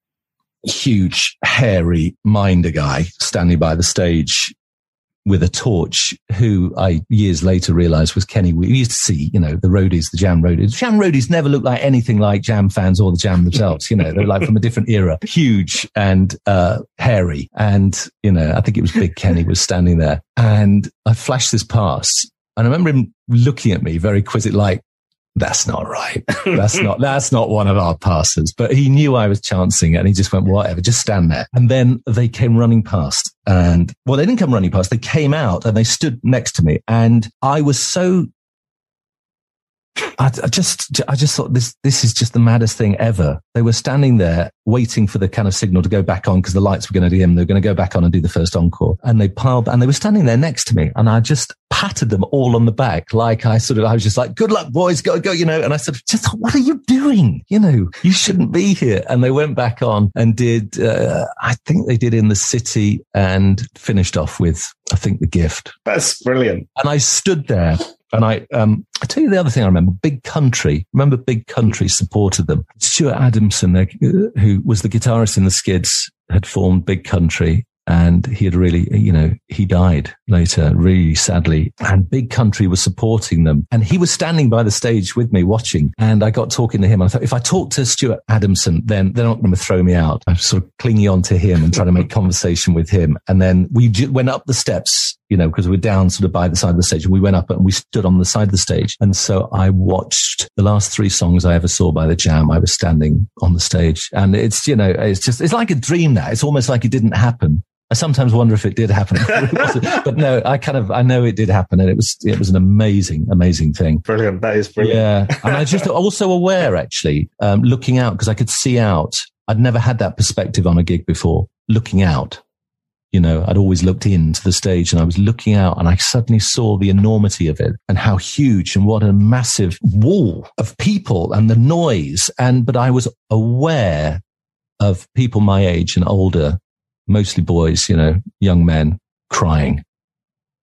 huge, hairy minder guy standing by the stage with a torch, who I years later realized was Kenny. We used to see, you know, the roadies, the Jam roadies. Jam roadies never looked like anything like Jam fans or the Jam themselves. You know, they were like from a different era, huge and uh hairy. And, you know, I think it was Big Kenny was standing there. And I flashed this pass, and I remember him looking at me very quizzically, like, that's not right. That's not, that's not one of our passes. But he knew I was chancing it, and he just went, whatever, just stand there. And then they came running past, and, well, they didn't come running past. They came out and they stood next to me. And I was so, I, I just, I just thought this, this is just the maddest thing ever. They were standing there waiting for the kind of signal to go back on, because the lights were going to dim. They were going to go back on and do the first encore. And they piled, and they were standing there next to me, and I just patted them all on the back. Like I sort of, I was just like, good luck, boys, go, go, you know. And I said, just, what are you doing? You know, you shouldn't be here. And they went back on and did, uh, I think they did In the City, and finished off with, I think, The Gift. That's brilliant. And I stood there. And I, um, I tell you the other thing I remember, Big Country. Remember Big Country supported them. Stuart Adamson, uh, who was the guitarist in the Skids, had formed Big Country. And he had really, you know, he died later, really sadly. And Big Country was supporting them. And he was standing by the stage with me watching. And I got talking to him. I thought, if I talk to Stuart Adamson, then they're not going to throw me out. I'm sort of clinging on to him and trying to make conversation with him. And then we j- went up the steps, you know, because we're down sort of by the side of the stage. And we went up and we stood on the side of the stage. And so I watched the last three songs I ever saw by the Jam. I was standing on the stage. And it's, you know, it's just, it's like a dream now. It's almost like it didn't happen. I sometimes wonder if it did happen, but no, I kind of, I know it did happen, and it was, it was an amazing, amazing thing. Brilliant. That is brilliant. Yeah. And I just also aware, actually, um, looking out, because I could see out. I'd never had that perspective on a gig before, looking out. You know, I'd always looked into the stage, and I was looking out, and I suddenly saw the enormity of it, and how huge, and what a massive wall of people, and the noise. And, but I was aware of people my age and older, mostly boys, you know, young men crying,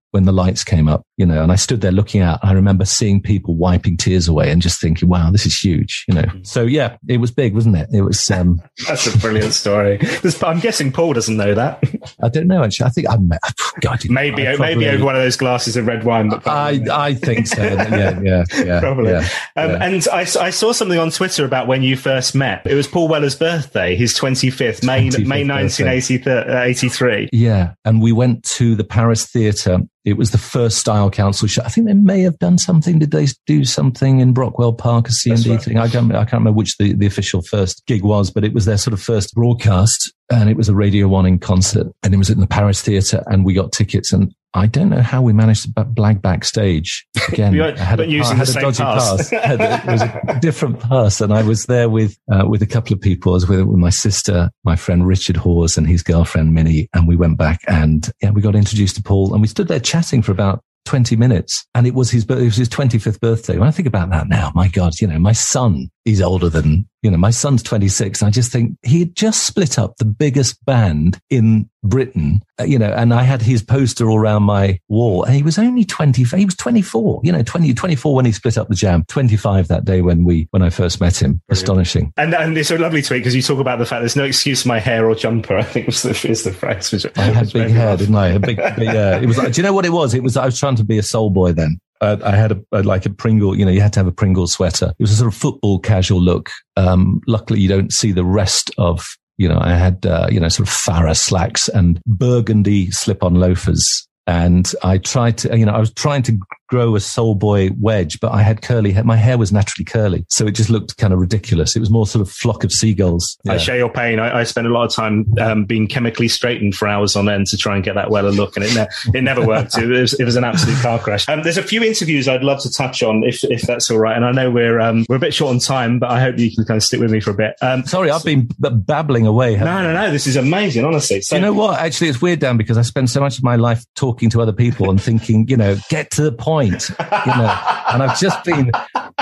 when the lights came up, you know, and I stood there looking out. I remember seeing people wiping tears away and just thinking, wow, this is huge, you know. So yeah, it was big, wasn't it? It was, um, that's a brilliant story. I'm guessing Paul doesn't know that. I don't know, actually. I think I met, God, maybe, I probably, maybe over one of those glasses of red wine. But I, I think so. Yeah, yeah, yeah. Probably. Yeah, um, yeah. And I, I saw something on Twitter about when you first met. It was Paul Weller's birthday, his twenty-fifth, May, May nineteen eighty-three. Yeah. And we went to the Paris Theatre. It was the first Style Council show. I think they may have done something. Did they do something in Brockwell Park, a C and D right. thing? I can't, I can't remember which the, the official first gig was, but it was their sort of first broadcast, and it was a Radio One in concert, and it was in the Paris Theatre, and we got tickets, and I don't know how we managed to blag backstage. Again, I had, a, I had a dodgy pass. pass. It was a different pass, and I was there with uh, with a couple of people. I was with, with my sister, my friend Richard Hawes, and his girlfriend Minnie, and we went back, and yeah, we got introduced to Paul, and we stood there chatting for about twenty minutes, and it was his it was his twenty-fifth birthday. When I think about that now, my God, you know, my son is older than, you know, my son's twenty-six. And I just think he had just split up the biggest band in Britain, uh, you know, and I had his poster all around my wall, and he was only twenty, he was twenty-four, you know, twenty, twenty-four when he split up the Jam, twenty-five that day when we, when I first met him. Brilliant. Astonishing. And, and it's a lovely tweet because you talk about the fact there's no excuse for my hair or jumper, I think was the, is the phrase. Which, I had big hair, didn't I? A big, big, uh, it was like, do you know what it was? It was, I was trying to be a soul boy then. Uh, I had a, a, like a Pringle, you know, you had to have a Pringle sweater. It was a sort of football casual look. Um, luckily you don't see the rest of, you know, I had, uh, you know, sort of Farrah slacks and burgundy slip-on loafers. And I tried to, you know, I was trying to grow a soul boy wedge, but I had curly hair. My hair was naturally curly, so it just looked kind of ridiculous. It was more sort of flock of seagulls. Yeah. I share your pain. I, I spent a lot of time um, being chemically straightened for hours on end to try and get that Weller look, and it, ne- it never worked. It was, it was an absolute car crash. Um, there's a few interviews I'd love to touch on, if if that's all right. And I know we're um, we're a bit short on time, but I hope you can kind of stick with me for a bit. Um, Sorry, I've been b- babbling away. No, no, no. This is amazing, honestly. So, you know what? Actually, it's weird, Dan, because I spend so much of my life talking to other people and thinking, you know, get to the point. You know, and I've just been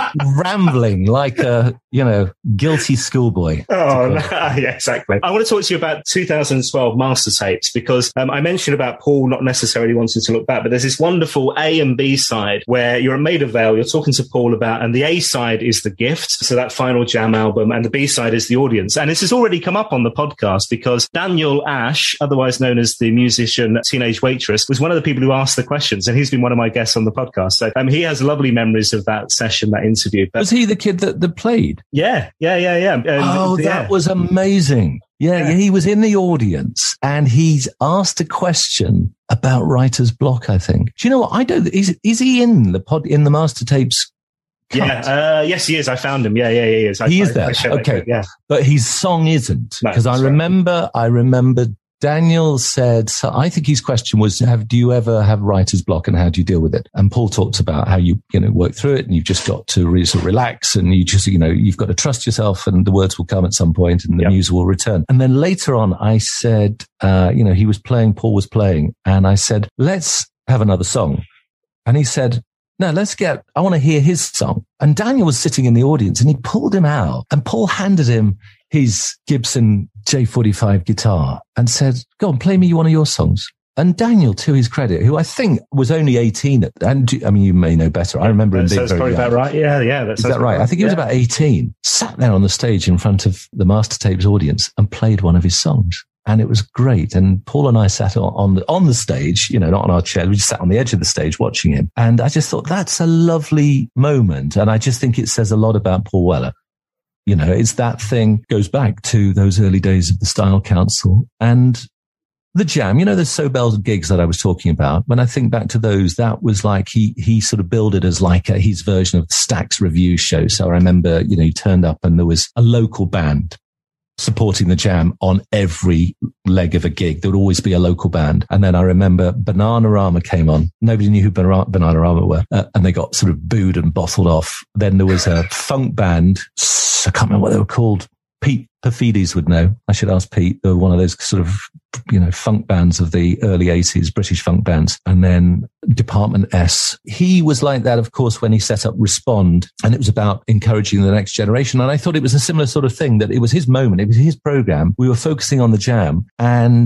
rambling like a, you know, guilty schoolboy. Oh, no. Yeah, exactly. I want to talk to you about two thousand twelve master tapes because um, I mentioned about Paul not necessarily wanting to look back, but there's this wonderful A and B side where you're at Maida Vale, you're talking to Paul about, and the A side is The Gift, so that final Jam album, and the B side is The Audience. And this has already come up on the podcast because Daniel Ash, otherwise known as the musician Teenage Waitress, was one of the people who asked the questions, and he's been one of my guests on the podcast. So um, he has lovely memories of that session, that interview. But, was he the kid that, that played? Yeah, yeah, yeah, yeah. Um, oh, that yeah. was amazing. Yeah, yeah, he was in the audience and he's asked a question about writer's block, I think. Do you know what? I don't, is, is he in the pod, in the master tapes? Cut? Yeah, uh, yes, he is. I found him. Yeah, yeah, yeah, he is. I, he is I, there. I okay. That, yeah. But his song isn't. Because no, I remember, right. I remember Daniel said, so I think his question was, have, do you ever have writer's block and how do you deal with it? And Paul talked about how you, you know, work through it and you've just got to really sort of relax and you just, you know, you've got to trust yourself and the words will come at some point and the yep. music will return. And then later on, I said, uh, you know, he was playing, Paul was playing, and I said, let's have another song. And he said, no, let's get, I want to hear his song. And Daniel was sitting in the audience and he pulled him out and Paul handed him his Gibson J forty-five guitar and said, go on, play me one of your songs. And Daniel, to his credit, who I think was only eighteen, and I mean, you may know better. I remember him being that's very probably young. About right. Yeah, yeah. That Is that right? right? I think he was yeah. about eighteen, sat there on the stage in front of the Master Tapes audience and played one of his songs. And it was great. And Paul and I sat on, on, the, on the stage, you know, not on our chair. We just sat on the edge of the stage watching him. And I just thought that's a lovely moment. And I just think it says a lot about Paul Weller. You know, it's that thing goes back to those early days of the Style Council and the Jam. You know, the Sobel gigs that I was talking about. When I think back to those, that was like he he sort of billed it as like a, his version of the Stax review show. So I remember, you know, he turned up and there was a local band supporting the Jam on every leg of a gig. There would always be a local band. And then I remember Bananarama came on. Nobody knew who Bananarama were. Uh, and they got sort of booed and bottled off. Then there was a funk band. I can't remember what they were called. Pete Perfides would know. I should ask Pete. They were one of those sort of, you know, funk bands of the early eighties, British funk bands. And then Department S. He was like that, of course, when he set up Respond. And it was about encouraging the next generation. And I thought it was a similar sort of thing, that it was his moment. It was his program. We were focusing on the Jam. And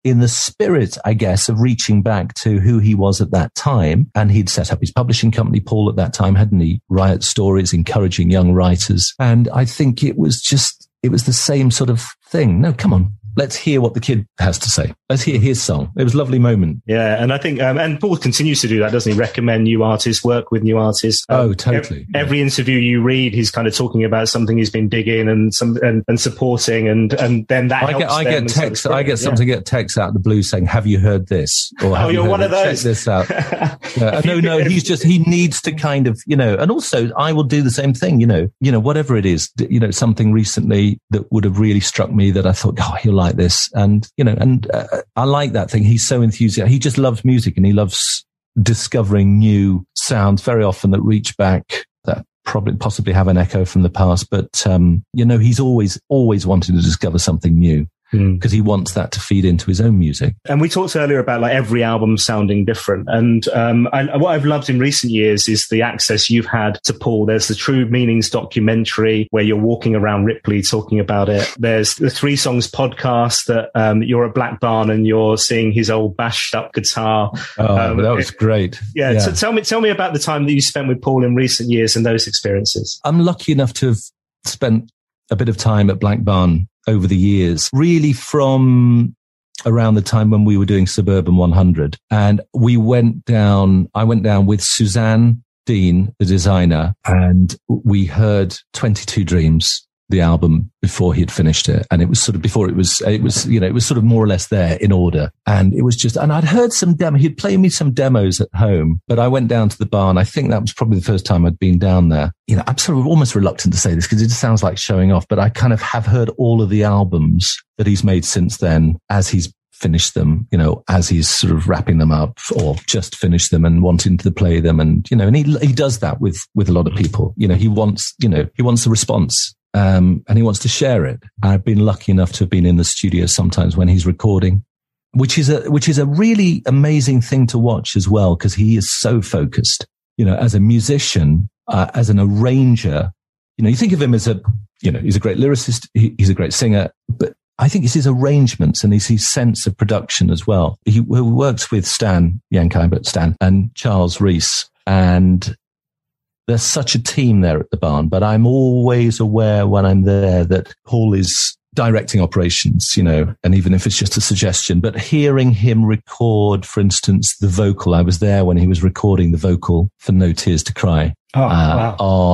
in the spirit, I guess, of reaching back to who he was at that time. And he'd set up his publishing company, Paul, at that time, hadn't he? Riot Stories, encouraging young writers. And I think it was just, it was the same sort of thing. No, come on. Let's hear what the kid has to say. Let's hear his song. It was a lovely moment. Yeah, and I think, um, and Paul continues to do that, doesn't he? Recommend new artists, work with new artists. Um, oh, totally. Every, every interview you read, he's kind of talking about something he's been digging and some and, and supporting, and and then that I helps get I them get text I get yeah. something get texts out of the blue saying, "Have you heard this?" Or oh, you're one it? of those. Check this out. yeah. No, no, he's just he needs to kind of you know, and also I will do the same thing. You know, you know, whatever it is, you know, something recently that would have really struck me that I thought, oh, he'll like this, and you know, and uh, I like that thing. He's so enthusiastic. He just loves music and he loves discovering new sounds very often that reach back, that probably possibly have an echo from the past. But, um, you know, he's always, always wanted to discover something new. Because mm. he wants that to feed into his own music. And we talked earlier about like every album sounding different. And um, I, what I've loved in recent years is the access you've had to Paul. There's the True Meanings documentary where you're walking around Ripley talking about it. There's the Three Songs podcast that um, you're at Black Barn and you're seeing his old bashed up guitar. Oh, um, that was it, great. Yeah. yeah. So tell me, tell me about the time that you spent with Paul in recent years and those experiences. I'm lucky enough to have spent a bit of time at Black Barn over the years, really from around the time when we were doing Suburban one hundred. And we went down, I went down with Suzanne Dean, the designer, and we heard twenty-two Dreams, the album, before he had finished it. And it was sort of before it was, it was, you know, it was sort of more or less there in order. And it was just, and I'd heard some demo, he'd played me some demos at home, but I went down to the barn. I think that was probably the first time I'd been down there. You know, I'm sort of almost reluctant to say this because it just sounds like showing off, but I kind of have heard all of the albums that he's made since then as he's finished them, you know, as he's sort of wrapping them up or just finished them and wanting to play them. And, you know, and he, he does that with, with a lot of people. You know, he wants, you know, he wants a response. Um, and he wants to share it. I've been lucky enough to have been in the studio sometimes when he's recording, which is a, which is a really amazing thing to watch as well, because he is so focused, you know, as a musician, uh, as an arranger. You know, you think of him as a, you know, he's a great lyricist. He, he's a great singer, but I think it's his arrangements and it's his sense of production as well. He, he works with Stan Yankai, but Stan and Charles Reese, and there's such a team there at the barn, but I'm always aware when I'm there that Paul is directing operations, you know, and even if it's just a suggestion, but hearing him record, for instance, the vocal, I was there when he was recording the vocal for No Tears to Cry oh, uh, wow.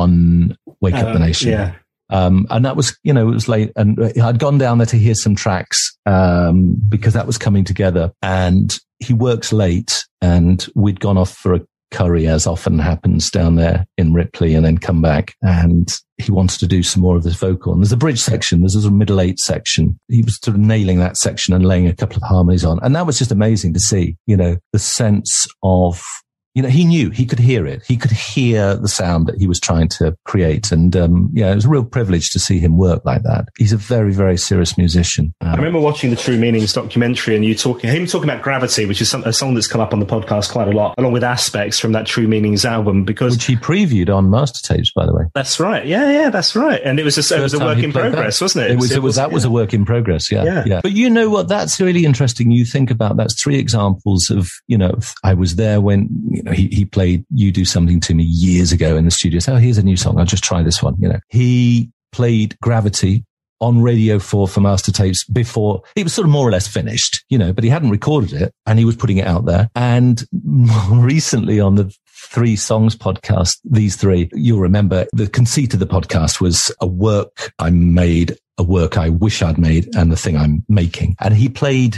on Wake Up uh, the Nation. Yeah. Um, and that was, you know, it was late and I'd gone down there to hear some tracks, um, because that was coming together, and he works late and we'd gone off for a curry, as often happens down there in Ripley, and then come back, and he wanted to do some more of this vocal. And there's a bridge section, there's a sort of middle eight section. He was sort of nailing that section and laying a couple of harmonies on. And that was just amazing to see, you know, the sense of, you know, he knew, he could hear it. He could hear the sound that he was trying to create. And, um, yeah, it was a real privilege to see him work like that. He's a very, very serious musician. Um, I remember watching the True Meanings documentary and you talking, him talking about Gravity, which is some, a song that's come up on the podcast quite a lot, along with aspects from that True Meanings album, because which he previewed on Master Tapes, by the way. That's right. Yeah, yeah, that's right. And it was a, it was a work in progress, that. wasn't it? It was, it was, that yeah. was a work in progress. Yeah, yeah. Yeah. But you know what? That's really interesting. You think about, that's three examples of, you know, I was there when, you know, he, he played You Do Something to Me years ago in the studio. So, oh, here's a new song. I'll just try this one. You know, he played Gravity on Radio four for Master Tapes before it was sort of more or less finished, you know, but he hadn't recorded it and he was putting it out there. And more recently on the Three Songs podcast, these three, you'll remember the conceit of the podcast was a work I made, a work I wish I'd made, and the thing I'm making. And he played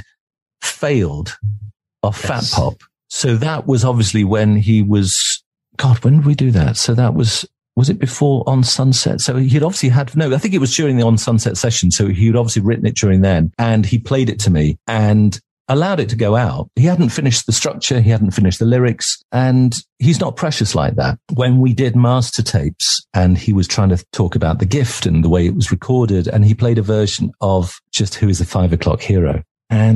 Failed off yes. Fat Pop. So that was obviously when he was, God, when did we do that? So that was, was it before On Sunset? So he'd obviously had, no, I think it was during the On Sunset session. So he'd obviously written it during then, and he played it to me and allowed it to go out. He hadn't finished the structure. He hadn't finished the lyrics, and he's not precious like that. When we did Master Tapes and he was trying to talk about The Gift and the way it was recorded, and he played a version of just Who is the Five O'Clock Hero. And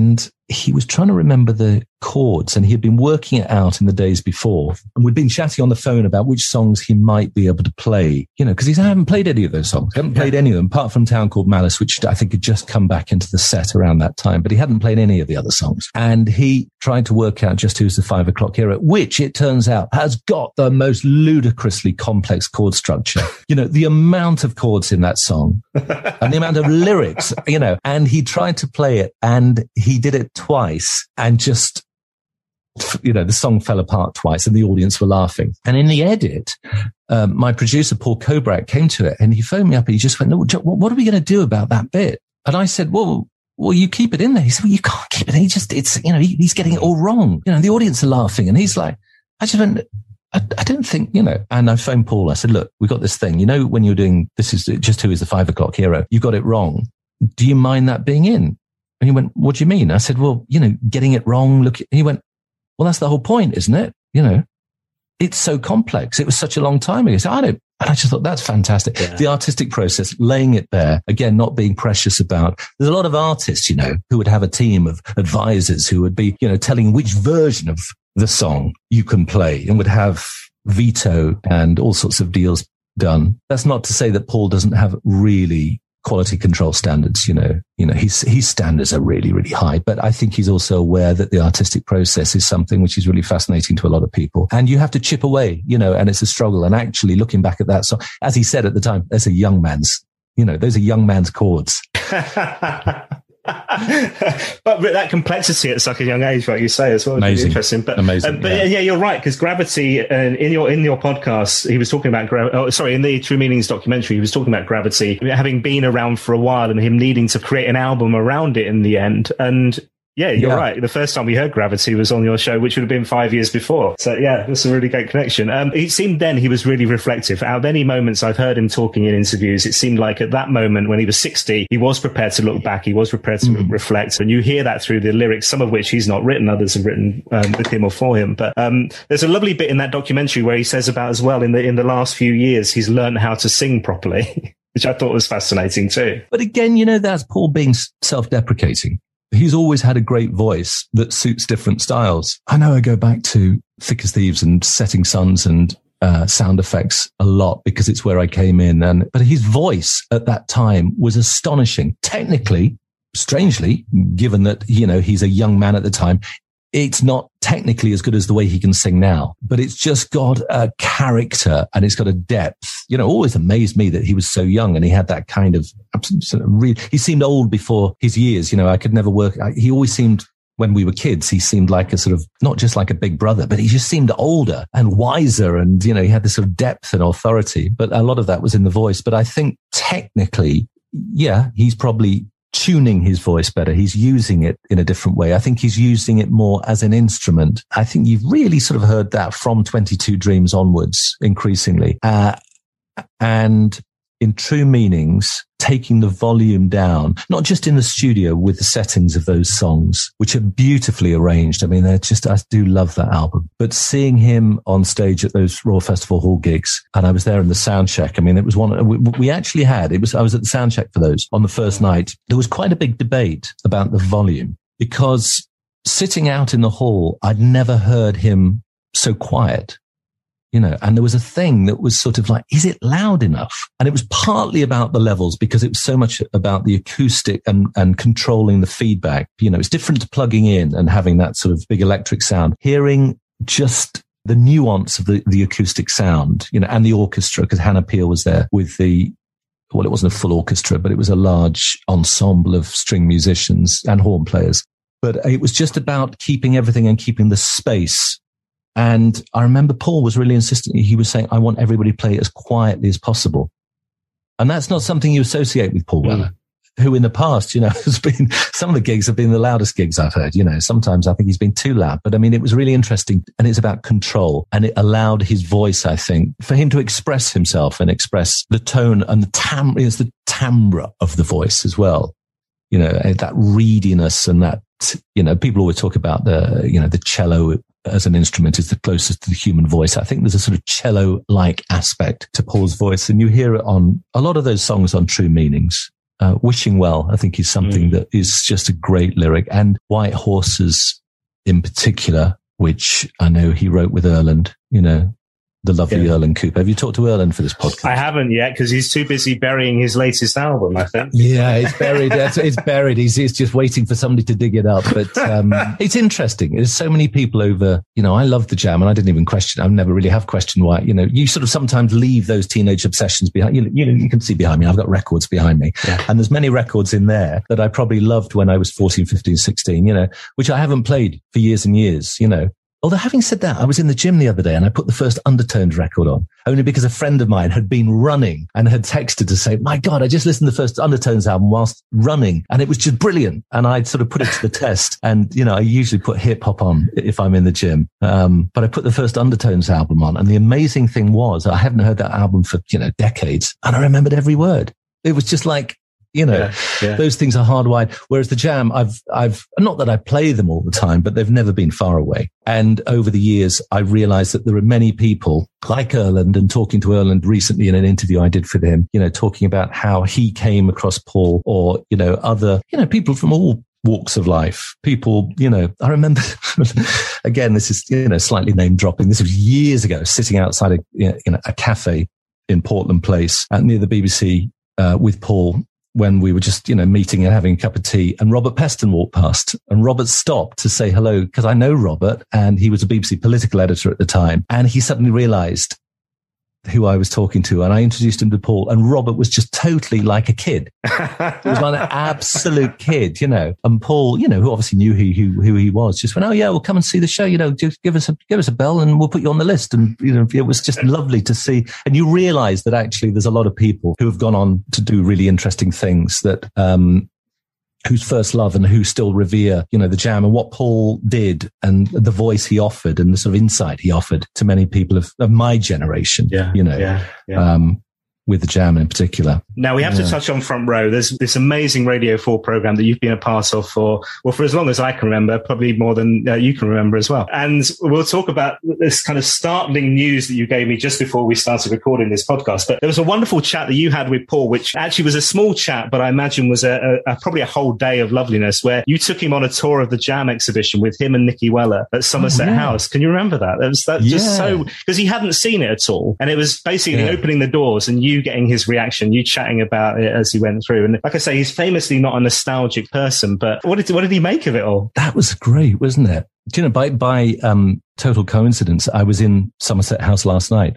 he was trying to remember the chords, and he had been working it out in the days before. And we'd been chatting on the phone about which songs he might be able to play, you know, because he hadn't played any of those songs. He hadn't played yeah. any of them, apart from Town Called Malice, which I think had just come back into the set around that time, but he hadn't played any of the other songs. And he tried to work out just who's the Five O'Clock Hero, which it turns out has got the most ludicrously complex chord structure. You know, the amount of chords in that song and the amount of lyrics, you know, and he tried to play it and he did it twice and just, you know, the song fell apart twice and the audience were laughing. And in the edit, um, my producer, Paul Kobrak, came to it and he phoned me up and he just went, no, what are we going to do about that bit? And I said, well, well, you keep it in there. He said, well, you can't keep it in. He just, it's, you know, he, he's getting it all wrong. You know, the audience are laughing. And he's like, I just went, I, I don't think, you know, and I phoned Paul. I said, look, we got this thing, you know, when you're doing, this is just who is the Five O'Clock Hero. You got it wrong. Do you mind that being in? And he went, what do you mean? I said, well, you know, getting it wrong. Look, and he went, well, that's the whole point, isn't it? You know, it's so complex. It was such a long time ago. So I don't, and I just thought that's fantastic. Yeah. The artistic process, laying it there, again, not being precious about, there's a lot of artists, you know, who would have a team of advisors who would be, you know, telling which version of the song you can play and would have veto and all sorts of deals done. That's not to say that Paul doesn't have really quality control standards, you know, you know, his, his standards are really, really high, but I think he's also aware that the artistic process is something which is really fascinating to a lot of people. And you have to chip away, you know, and it's a struggle. And actually looking back at that song, as he said at the time, that's a young man's, you know, those are young man's chords. But that complexity at such a young age, like you say, as well, is really interesting. But, Amazing, uh, but yeah. yeah, you're right, because Gravity, uh, in your in your podcast, he was talking about, gra- oh, sorry, in the True Meanings documentary, he was talking about Gravity having been around for a while and him needing to create an album around it in the end. And yeah, you're yeah. right. The first time we heard Gravity was on your show, which would have been five years before. So yeah, that's a really great connection. Um, it seemed then he was really reflective. Out of any moments I've heard him talking in interviews, it seemed like at that moment when he was sixty, he was prepared to look back. He was prepared to mm. reflect. And you hear that through the lyrics, some of which he's not written, others have written um, with him or for him. But um, there's a lovely bit in that documentary where he says about as well, in the in the last few years, he's learned how to sing properly, which I thought was fascinating too. But again, you know, that's Paul being self-deprecating. He's always had a great voice that suits different styles. I know I go back to Thick as Thieves and Setting Suns and uh, sound effects a lot because it's where I came in. And but his voice at that time was astonishing. Technically, strangely, given that, you know, he's a young man at the time, it's not technically as good as the way he can sing now, but it's just got a character and it's got a depth. You know, always amazed me that he was so young and he had that kind of, sort of real, he seemed old before his years. You know, I could never work. I, he always seemed, when we were kids, he seemed like a sort of, not just like a big brother, but he just seemed older and wiser. And, you know, he had this sort of depth and authority, but a lot of that was in the voice. But I think technically, yeah, he's probably tuning his voice better. He's using it in a different way. I think he's using it more as an instrument. I think you've really sort of heard that from twenty-two Dreams onwards, increasingly. Uh, and in True Meanings, taking the volume down, not just in the studio with the settings of those songs, which are beautifully arranged. I mean, they're just, I do love that album, but seeing him on stage at those Royal Festival Hall gigs, and I was there in the sound check. I mean, it was one, we, we actually had, it was, I was at the sound check for those on the first night. There was quite a big debate about the volume because sitting out in the hall, I'd never heard him so quiet. You know, and there was a thing that was sort of like, is it loud enough? And it was partly about the levels because it was so much about the acoustic and, and controlling the feedback. You know, it's different to plugging in and having that sort of big electric sound. Hearing just the nuance of the, the acoustic sound, you know, and the orchestra, because Hannah Peel was there with the, well, it wasn't a full orchestra, but it was a large ensemble of string musicians and horn players. But it was just about keeping everything and keeping the space. And I remember Paul was really insistent. He was saying, I want everybody to play it as quietly as possible. And that's not something you associate with Paul Weller, mm. who in the past, you know, has been, some of the gigs have been the loudest gigs I've heard. You know, sometimes I think he's been too loud, but I mean, it was really interesting and it's about control and it allowed his voice, I think, for him to express himself and express the tone and the tam, it's the timbre of the voice as well. You know, that reediness and that, you know, people always talk about the, you know, the cello as an instrument is the closest to the human voice. I think there's a sort of cello-like aspect to Paul's voice, and you hear it on a lot of those songs on True Meanings. Uh, Wishing Well, I think, is something mm. that is just a great lyric. And White Horses in particular, which I know he wrote with Erland, you know, the lovely yeah. Erland Cooper. Have you talked to Erland for this podcast? I haven't yet, because he's too busy burying his latest album, I think. Yeah, it's buried. it's, it's buried. He's, he's just waiting for somebody to dig it up. But um, it's interesting. There's so many people over, you know, I love the Jam, and I didn't even question, I never really have questioned why, you know, you sort of sometimes leave those teenage obsessions behind. You, you know, you can see behind me, I've got records behind me. Yeah. And there's many records in there that I probably loved when I was fourteen, fifteen, sixteen, you know, which I haven't played for years and years, you know. Although having said that, I was in the gym the other day and I put the first Undertones record on, only because a friend of mine had been running and had texted to say, my God, I just listened to the first Undertones album whilst running, and it was just brilliant. And I'd sort of put it to the test. And, you know, I usually put hip hop on if I'm in the gym. Um, but I put the first Undertones album on. And the amazing thing was I hadn't heard that album for, you know, decades. And I remembered every word. It was just like, you know, yeah, yeah. those things are hardwired. Whereas the Jam, I've, I've, not that I play them all the time, but they've never been far away. And over the years, I realized that there are many people like Erland, and talking to Erland recently in an interview I did for him, you know, talking about how he came across Paul, or, you know, other, you know, people from all walks of life. People, you know, I remember, again, this is, you know, slightly name dropping. This was years ago, sitting outside a, you know, a cafe in Portland Place uh, near the B B C uh, with Paul, when we were just, you know, meeting and having a cup of tea, and Robert Peston walked past, and Robert stopped to say hello, because I know Robert, and he was a B B C political editor at the time. And he suddenly realized who I was talking to, and I introduced him to Paul, and Robert was just totally like a kid. He was like an absolute kid, you know. And Paul, you know, who obviously knew who, who, who he was, just went, oh yeah, well, come and see the show, you know, just give us a, give us a bell and we'll put you on the list. And, you know, it was just lovely to see. And you realize that actually there's a lot of people who have gone on to do really interesting things that, um, whose first love and who still revere, you know, the Jam, and what Paul did and the voice he offered and the sort of insight he offered to many people of, of my generation, yeah, you know, yeah, yeah. Um, with the Jam in particular. Now we have yeah. to touch on Front Row. There's this amazing Radio four program that you've been a part of for, well, for as long as I can remember, probably more than uh, you can remember as well. And we'll talk about this kind of startling news that you gave me just before we started recording this podcast. But there was a wonderful chat that you had with Paul, which actually was a small chat, but I imagine was a, a, a probably a whole day of loveliness, where you took him on a tour of the Jam exhibition with him and Nicky Weller at Somerset oh, yeah. House. Can you remember that? That was that yeah. just so, because he hadn't seen it at all. And it was basically yeah. opening the doors and you getting his reaction, you chatting about it as he went through. And like I say, he's famously not a nostalgic person, but what did what did he make of it all? That was great, wasn't it? Do you know, by by um, total coincidence, I was in Somerset House last night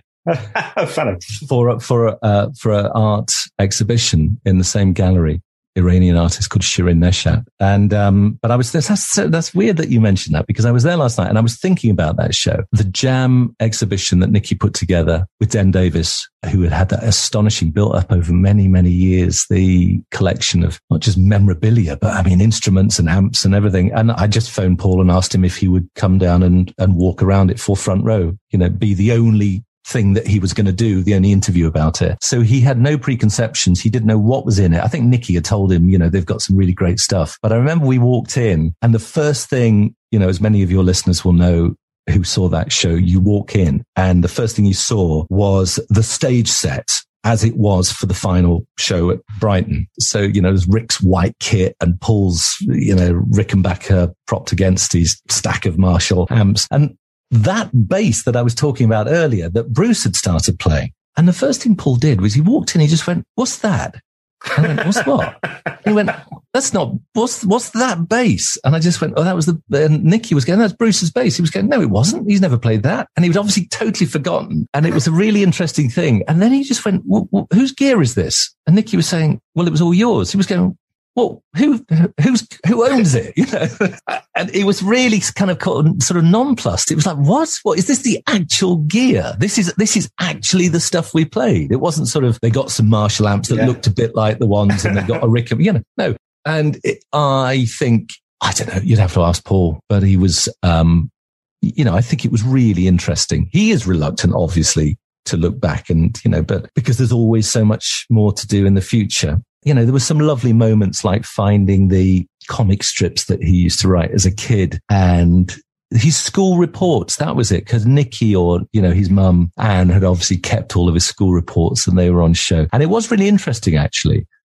for for uh, for an art exhibition in the same gallery. Iranian artist called Shirin Neshat. And, um, but I was, that's, that's weird that you mentioned that, because I was there last night and I was thinking about that show, the Jam exhibition that Nicky put together with Den Davis, who had had that astonishing built up over many, many years, the collection of not just memorabilia, but I mean, instruments and amps and everything. And I just phoned Paul and asked him if he would come down and, and walk around it for Front Row, you know, be the only thing that he was going to do, the only interview about it. So he had no preconceptions. He didn't know what was in it. I think Nicky had told him, you know, they've got some really great stuff. But I remember we walked in, and the first thing, you know, as many of your listeners will know who saw that show, you walk in and the first thing you saw was the stage set as it was for the final show at Brighton. So, you know, there's Rick's white kit and Paul's, you know, Rickenbacker propped against his stack of Marshall amps. And that bass that I was talking about earlier that Bruce had started playing. And the first thing Paul did was he walked in, he just went, what's that? I went, what's what? He went, that's not, what's, what's that bass? And I just went, oh, that was the, and Nicky was going, that's Bruce's bass. He was going, no, it wasn't. He's never played that. And he was obviously totally forgotten. And it was a really interesting thing. And then he just went, well, well, whose gear is this? And Nicky was saying, well, it was all yours. He was going, well, who, who's, who owns it? You know, and it was really kind of sort of nonplussed. It was like, what? What is this? The actual gear? This is, this is actually the stuff we played. It wasn't sort of, they got some Marshall amps that yeah. looked a bit like the ones and they got a Rick, you know, no. And it, I think, I don't know, you'd have to ask Paul, but he was, um, you know, I think it was really interesting. He is reluctant, obviously, to look back and, you know, but because there's always so much more to do in the future. You know, there were some lovely moments like finding the comic strips that he used to write as a kid and his school reports. That was it. Because Nicky or, you know, his mum, Anne, had obviously kept all of his school reports and they were on show. And it was really interesting, actually,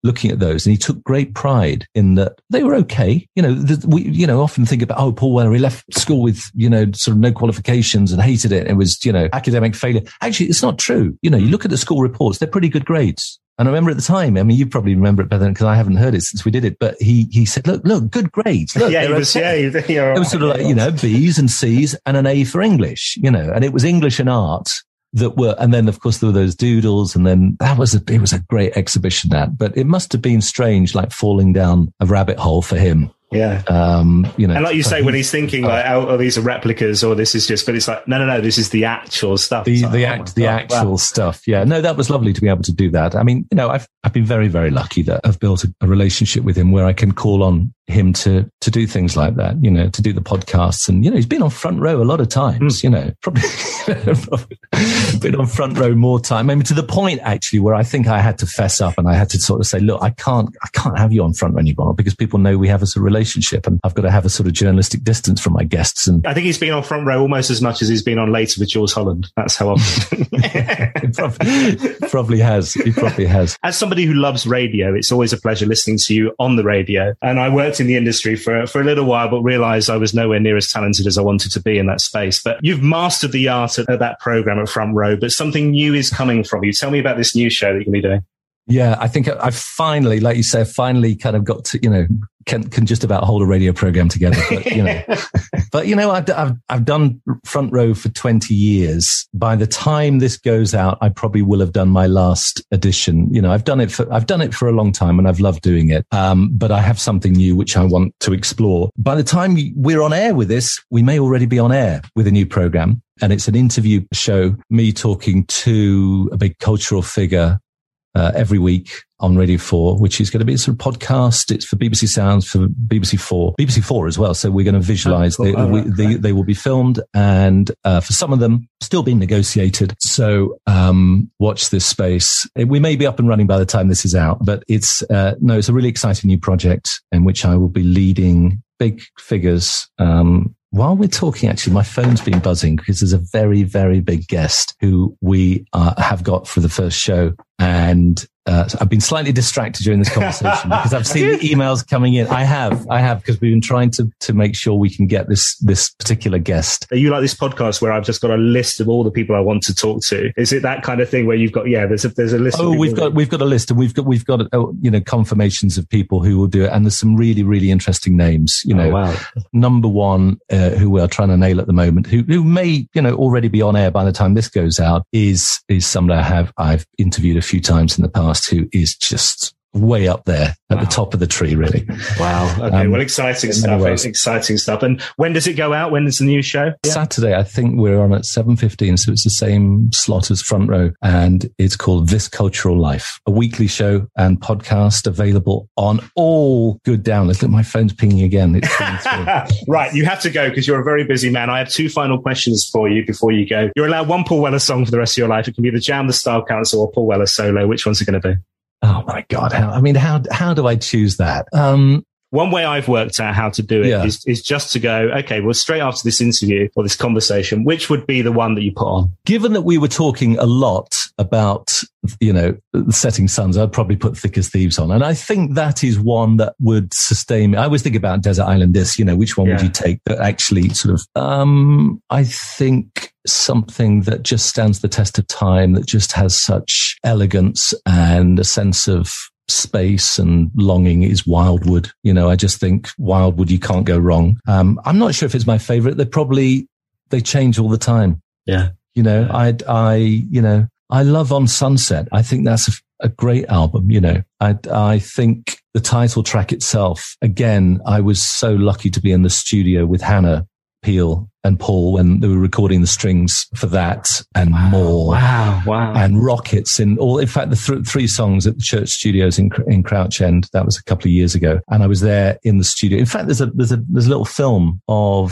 looking at those, and he took great pride in that they were okay. You know, the, we, you know, often think about, oh, Paul Weller, he left school with, you know, sort of no qualifications and hated it. It was, you know, academic failure. Actually, it's not true. You know, you look at the school reports, they're pretty good grades. And I remember at the time, I mean, you probably remember it better because I haven't heard it since we did it, but he, he said, look, look, good grades. Look, yeah, it was, okay. yeah, yeah. It was sort of like, you know, B's and C's and an A for English, you know, and it was English and art that were, and then of course there were those doodles, and then that was a, it was a great exhibition that, but it must have been strange, like falling down a rabbit hole for him. Yeah. Um, you know, and like you say, when he's thinking like, oh, oh, these are replicas or this is just, but it's like, no, no, no, this is the actual stuff. The, like, the oh act, the God, actual wow. stuff. Yeah. No, that was lovely to be able to do that. I mean, you know, I've, I've been very, very lucky that I've built a, a relationship with him where I can call on him to, to do things like that, you know, to do the podcasts. And, you know, he's been on front row a lot of times, mm. you know, probably, probably been on front row more time. I mean, to the point actually where I think I had to fess up and I had to sort of say, look, I can't, I can't have you on front row anymore because people know we have a sort of relationship and I've got to have a sort of journalistic distance from my guests. And I think he's been on front row almost as much as he's been on later with Jules Holland. That's how often. he probably, probably has. He probably has. As somebody who loves radio, it's always a pleasure listening to you on the radio. And I worked in the industry for, for a little while, but realized I was nowhere near as talented as I wanted to be in that space. But you've mastered the art of, of that program at Front Row, but something new is coming from you. Tell me about this new show that you're going to be doing. Yeah, I think I've finally, like you say, finally kind of got to, you know, can, can just about hold a radio program together. But, you know, but, you know, I've, I've, I've done Front Row for twenty years. By the time this goes out, I probably will have done my last edition. You know, I've done it for, I've done it for a long time and I've loved doing it. Um, but I have something new which I want to explore. By the time we're on air with this, we may already be on air with a new program. And it's an interview show, me talking to a big cultural figure Uh, every week on Radio four, which is going to be a sort of podcast. It's for B B C Sounds, for B B C four, B B C four as well. So we're going to visualize. Oh, cool. they, oh, we, right. they, they will be filmed, and uh, for some of them, still being negotiated. So um, watch this space. We may be up and running by the time this is out, but it's uh, no, it's a really exciting new project in which I will be leading big figures. Um, While we're talking, actually, my phone's been buzzing because there's a very, very big guest who we uh, have got for the first show. And uh, so I've been slightly distracted during this conversation because I've seen the emails coming in. I have, I have, because we've been trying to to make sure we can get this this particular guest. Are you like this podcast where I've just got a list of all the people I want to talk to? Is it that kind of thing where you've got, yeah, there's a, there's a list? Oh, of we've got, we've got a list, and we've got, we've got, uh, you know, confirmations of people who will do it. And there's some really, really interesting names, you know. Oh, wow. Number one, uh, who we are trying to nail at the moment, who, who may, you know, already be on air by the time this goes out, is, is someone I have, I've interviewed a few times in the past who is just way up there at wow. the top of the tree, really. Wow. Okay. Um, well, exciting stuff. Exciting stuff. And when does it go out? When is the new show? Yeah. Saturday. I think we're on at seven fifteen. So it's the same slot as Front Row. And it's called This Cultural Life, a weekly show and podcast available on all good downloads. Look, my phone's pinging again. It's right. You have to go because you're a very busy man. I have two final questions for you before you go. You're allowed one Paul Weller song for the rest of your life. It can be the Jam, the Style Council, or Paul Weller solo. Which one's it going to be? Oh my God. How, I mean, how, how do I choose that? Um, One way I've worked out how to do it yeah. is, is just to go, okay, well, straight after this interview or this conversation, which would be the one that you put on? Given that we were talking a lot about, you know, setting suns, I'd probably put Thick as Thieves on. And I think that is one that would sustain me. I always think about Desert Island Disc, you know, which one yeah. would you take that actually sort of, um, I think something that just stands the test of time, that just has such elegance and a sense of space and longing, is Wildwood. You know, I just think Wildwood, you can't go wrong. Um, I'm not sure if it's my favorite. They probably, they change all the time. Yeah. You know, yeah. I, I, you know, I love On Sunset. I think that's a, a great album. You know, I, I think the title track itself, again, I was so lucky to be in the studio with Hannah Peel and Paul when they were recording the strings for that and wow, more. Wow, wow. And Rockets in all, in fact, the th- three songs at the Church Studios in, in Crouch End. That was a couple of years ago. And I was there in the studio. In fact, there's a, there's a, there's a little film of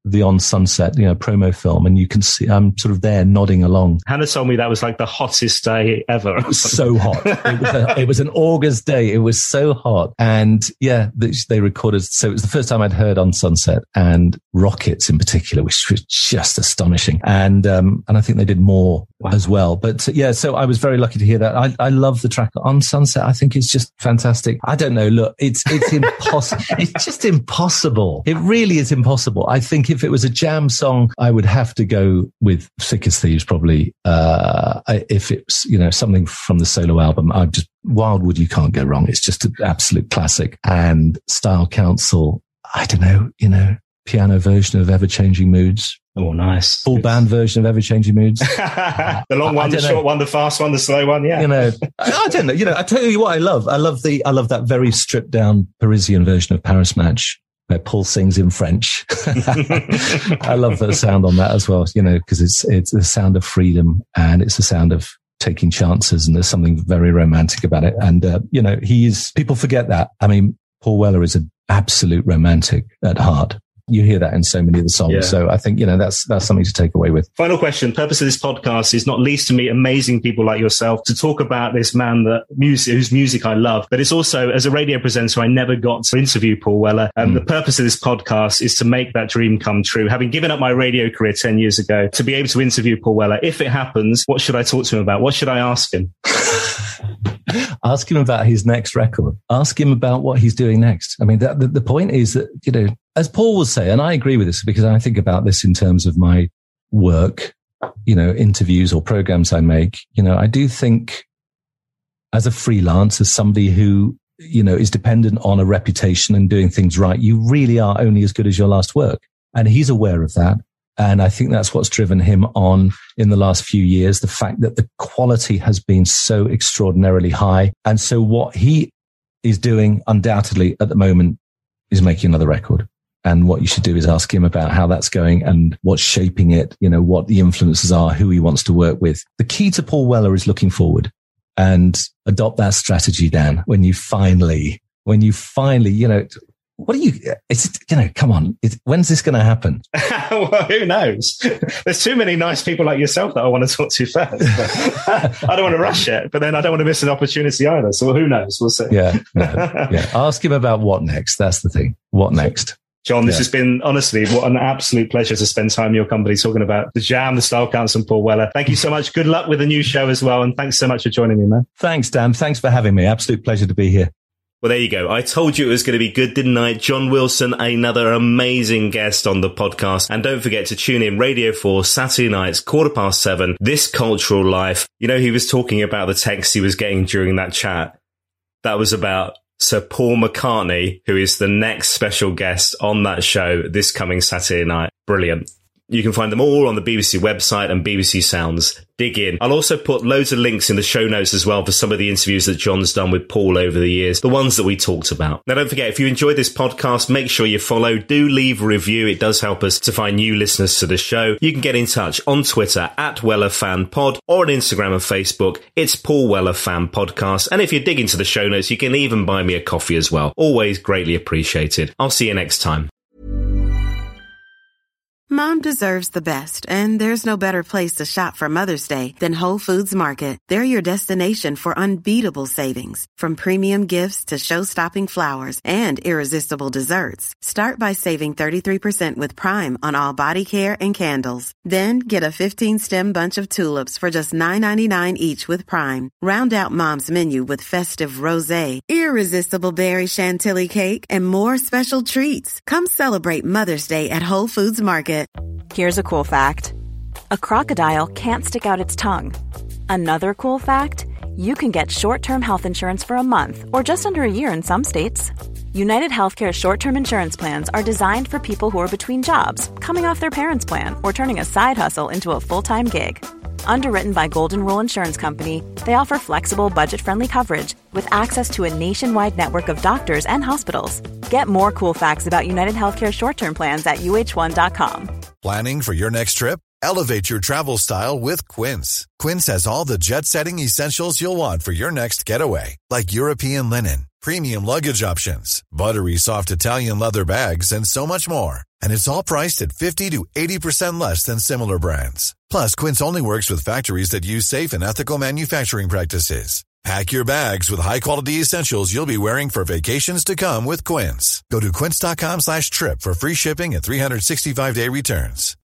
the On Sunset, you know, promo film, and you can see I'm sort of there nodding along. Hannah told me that was like the hottest day ever. It was so hot. It was, a, it was an August day. It was so hot. And yeah, they recorded. So it was the first time I'd heard On Sunset and Rockets in particular, which was just astonishing. And, um, and I think they did more wow. as well. But yeah, so I was very lucky to hear that. I, I love the track On Sunset. I think it's just fantastic. I don't know. Look, it's, it's impossible. It's just impossible. It really is impossible. I think if it was a Jam song, I would have to go with Sick as Thieves, probably. Uh, if it's, you know, something from the solo album, I just, Wildwood, you can't go wrong. It's just an absolute classic. And Style Council, I don't know, you know, piano version of Ever Changing Moods. Oh, nice. Full band version of Ever Changing Moods. The long one, the short know. one, the fast one, the slow one. Yeah. You know, I, I don't know. You know, I tell you what I love. I love the, I love that very stripped down Parisian version of Paris Match, where Paul sings in French. I love the sound on that as well, you know, because it's, it's the sound of freedom and it's the sound of taking chances, and there's something very romantic about it. And, uh, you know, he is, people forget that. I mean, Paul Weller is an absolute romantic at heart. You hear that in so many of the songs. Yeah. So I think, you know, that's, that's something to take away with. Final question. The purpose of this podcast is not least to meet amazing people like yourself, to talk about this man that music, whose music I love. But it's also, as a radio presenter, I never got to interview Paul Weller. And mm. the purpose of this podcast is to make that dream come true. Having given up my radio career ten years ago, to be able to interview Paul Weller, if it happens, what should I talk to him about? What should I ask him? Ask him about his next record. Ask him about what he's doing next. I mean, that, the, the point is that, you know, as Paul will say, and I agree with this because I think about this in terms of my work, you know, interviews or programs I make, you know, I do think as a freelance, as somebody who, you know, is dependent on a reputation and doing things right, you really are only as good as your last work. And he's aware of that. And I think that's what's driven him on in the last few years, the fact that the quality has been so extraordinarily high. And so what he is doing undoubtedly at the moment is making another record. And what you should do is ask him about how that's going and what's shaping it, you know, what the influences are, who he wants to work with. The key to Paul Weller is looking forward and adopt that strategy, Dan, when you finally, when you finally, you know, what do you, it's, you know, come on. It's, when's this going to happen? Well, who knows? There's too many nice people like yourself that I want to talk to first. I don't want to rush it, but then I don't want to miss an opportunity either. So who knows? We'll see. Yeah. No, yeah. Ask him about what next. That's the thing. What next? John, this yeah. has been, honestly, what an absolute pleasure to spend time in your company talking about the Jam, the Style Council, and Paul Weller. Thank you so much. Good luck with the new show as well. And thanks so much for joining me, man. Thanks, Dan. Thanks for having me. Absolute pleasure to be here. Well, there you go. I told you it was going to be good, didn't I? John Wilson, another amazing guest on the podcast. And don't forget to tune in Radio four, Saturday nights, quarter past seven, This Cultural Life. You know, he was talking about the text he was getting during that chat. That was about Sir Paul McCartney, who is the next special guest on that show this coming Saturday night. Brilliant. You can find them all on the B B C website and B B C Sounds. Dig in. I'll also put loads of links in the show notes as well for some of the interviews that John's done with Paul over the years, the ones that we talked about. Now, don't forget, if you enjoyed this podcast, make sure you follow. Do leave a review. It does help us to find new listeners to the show. You can get in touch on Twitter at WellerFanPod or on Instagram and Facebook. It's Paul Weller Fan Podcast. And if you're digging to the show notes, you can even buy me a coffee as well. Always greatly appreciated. I'll see you next time. Mom deserves the best, and there's no better place to shop for Mother's Day than Whole Foods Market. They're your destination for unbeatable savings, from premium gifts to show-stopping flowers and irresistible desserts. Start by saving thirty-three percent with Prime on all body care and candles. Then get a fifteen-stem bunch of tulips for just nine ninety-nine each with Prime. Round out Mom's menu with festive rosé, irresistible berry chantilly cake, and more special treats. Come celebrate Mother's Day at Whole Foods Market. Here's a cool fact. A crocodile can't stick out its tongue. Another cool fact, you can get short-term health insurance for a month or just under a year in some states. United Healthcare short-term insurance plans are designed for people who are between jobs, coming off their parents' plan, or turning a side hustle into a full-time gig. Underwritten by Golden Rule Insurance Company, they offer flexible, budget-friendly coverage with access to a nationwide network of doctors and hospitals. Get more cool facts about United Healthcare short-term plans at U H one dot com. Planning for your next trip? Elevate your travel style with Quince. Quince has all the jet-setting essentials you'll want for your next getaway, like European linen, premium luggage options, buttery soft Italian leather bags, and so much more. And it's all priced at fifty to eighty percent less than similar brands. Plus, Quince only works with factories that use safe and ethical manufacturing practices. Pack your bags with high-quality essentials you'll be wearing for vacations to come with Quince. Go to quince.com slash trip for free shipping and three sixty-five day returns.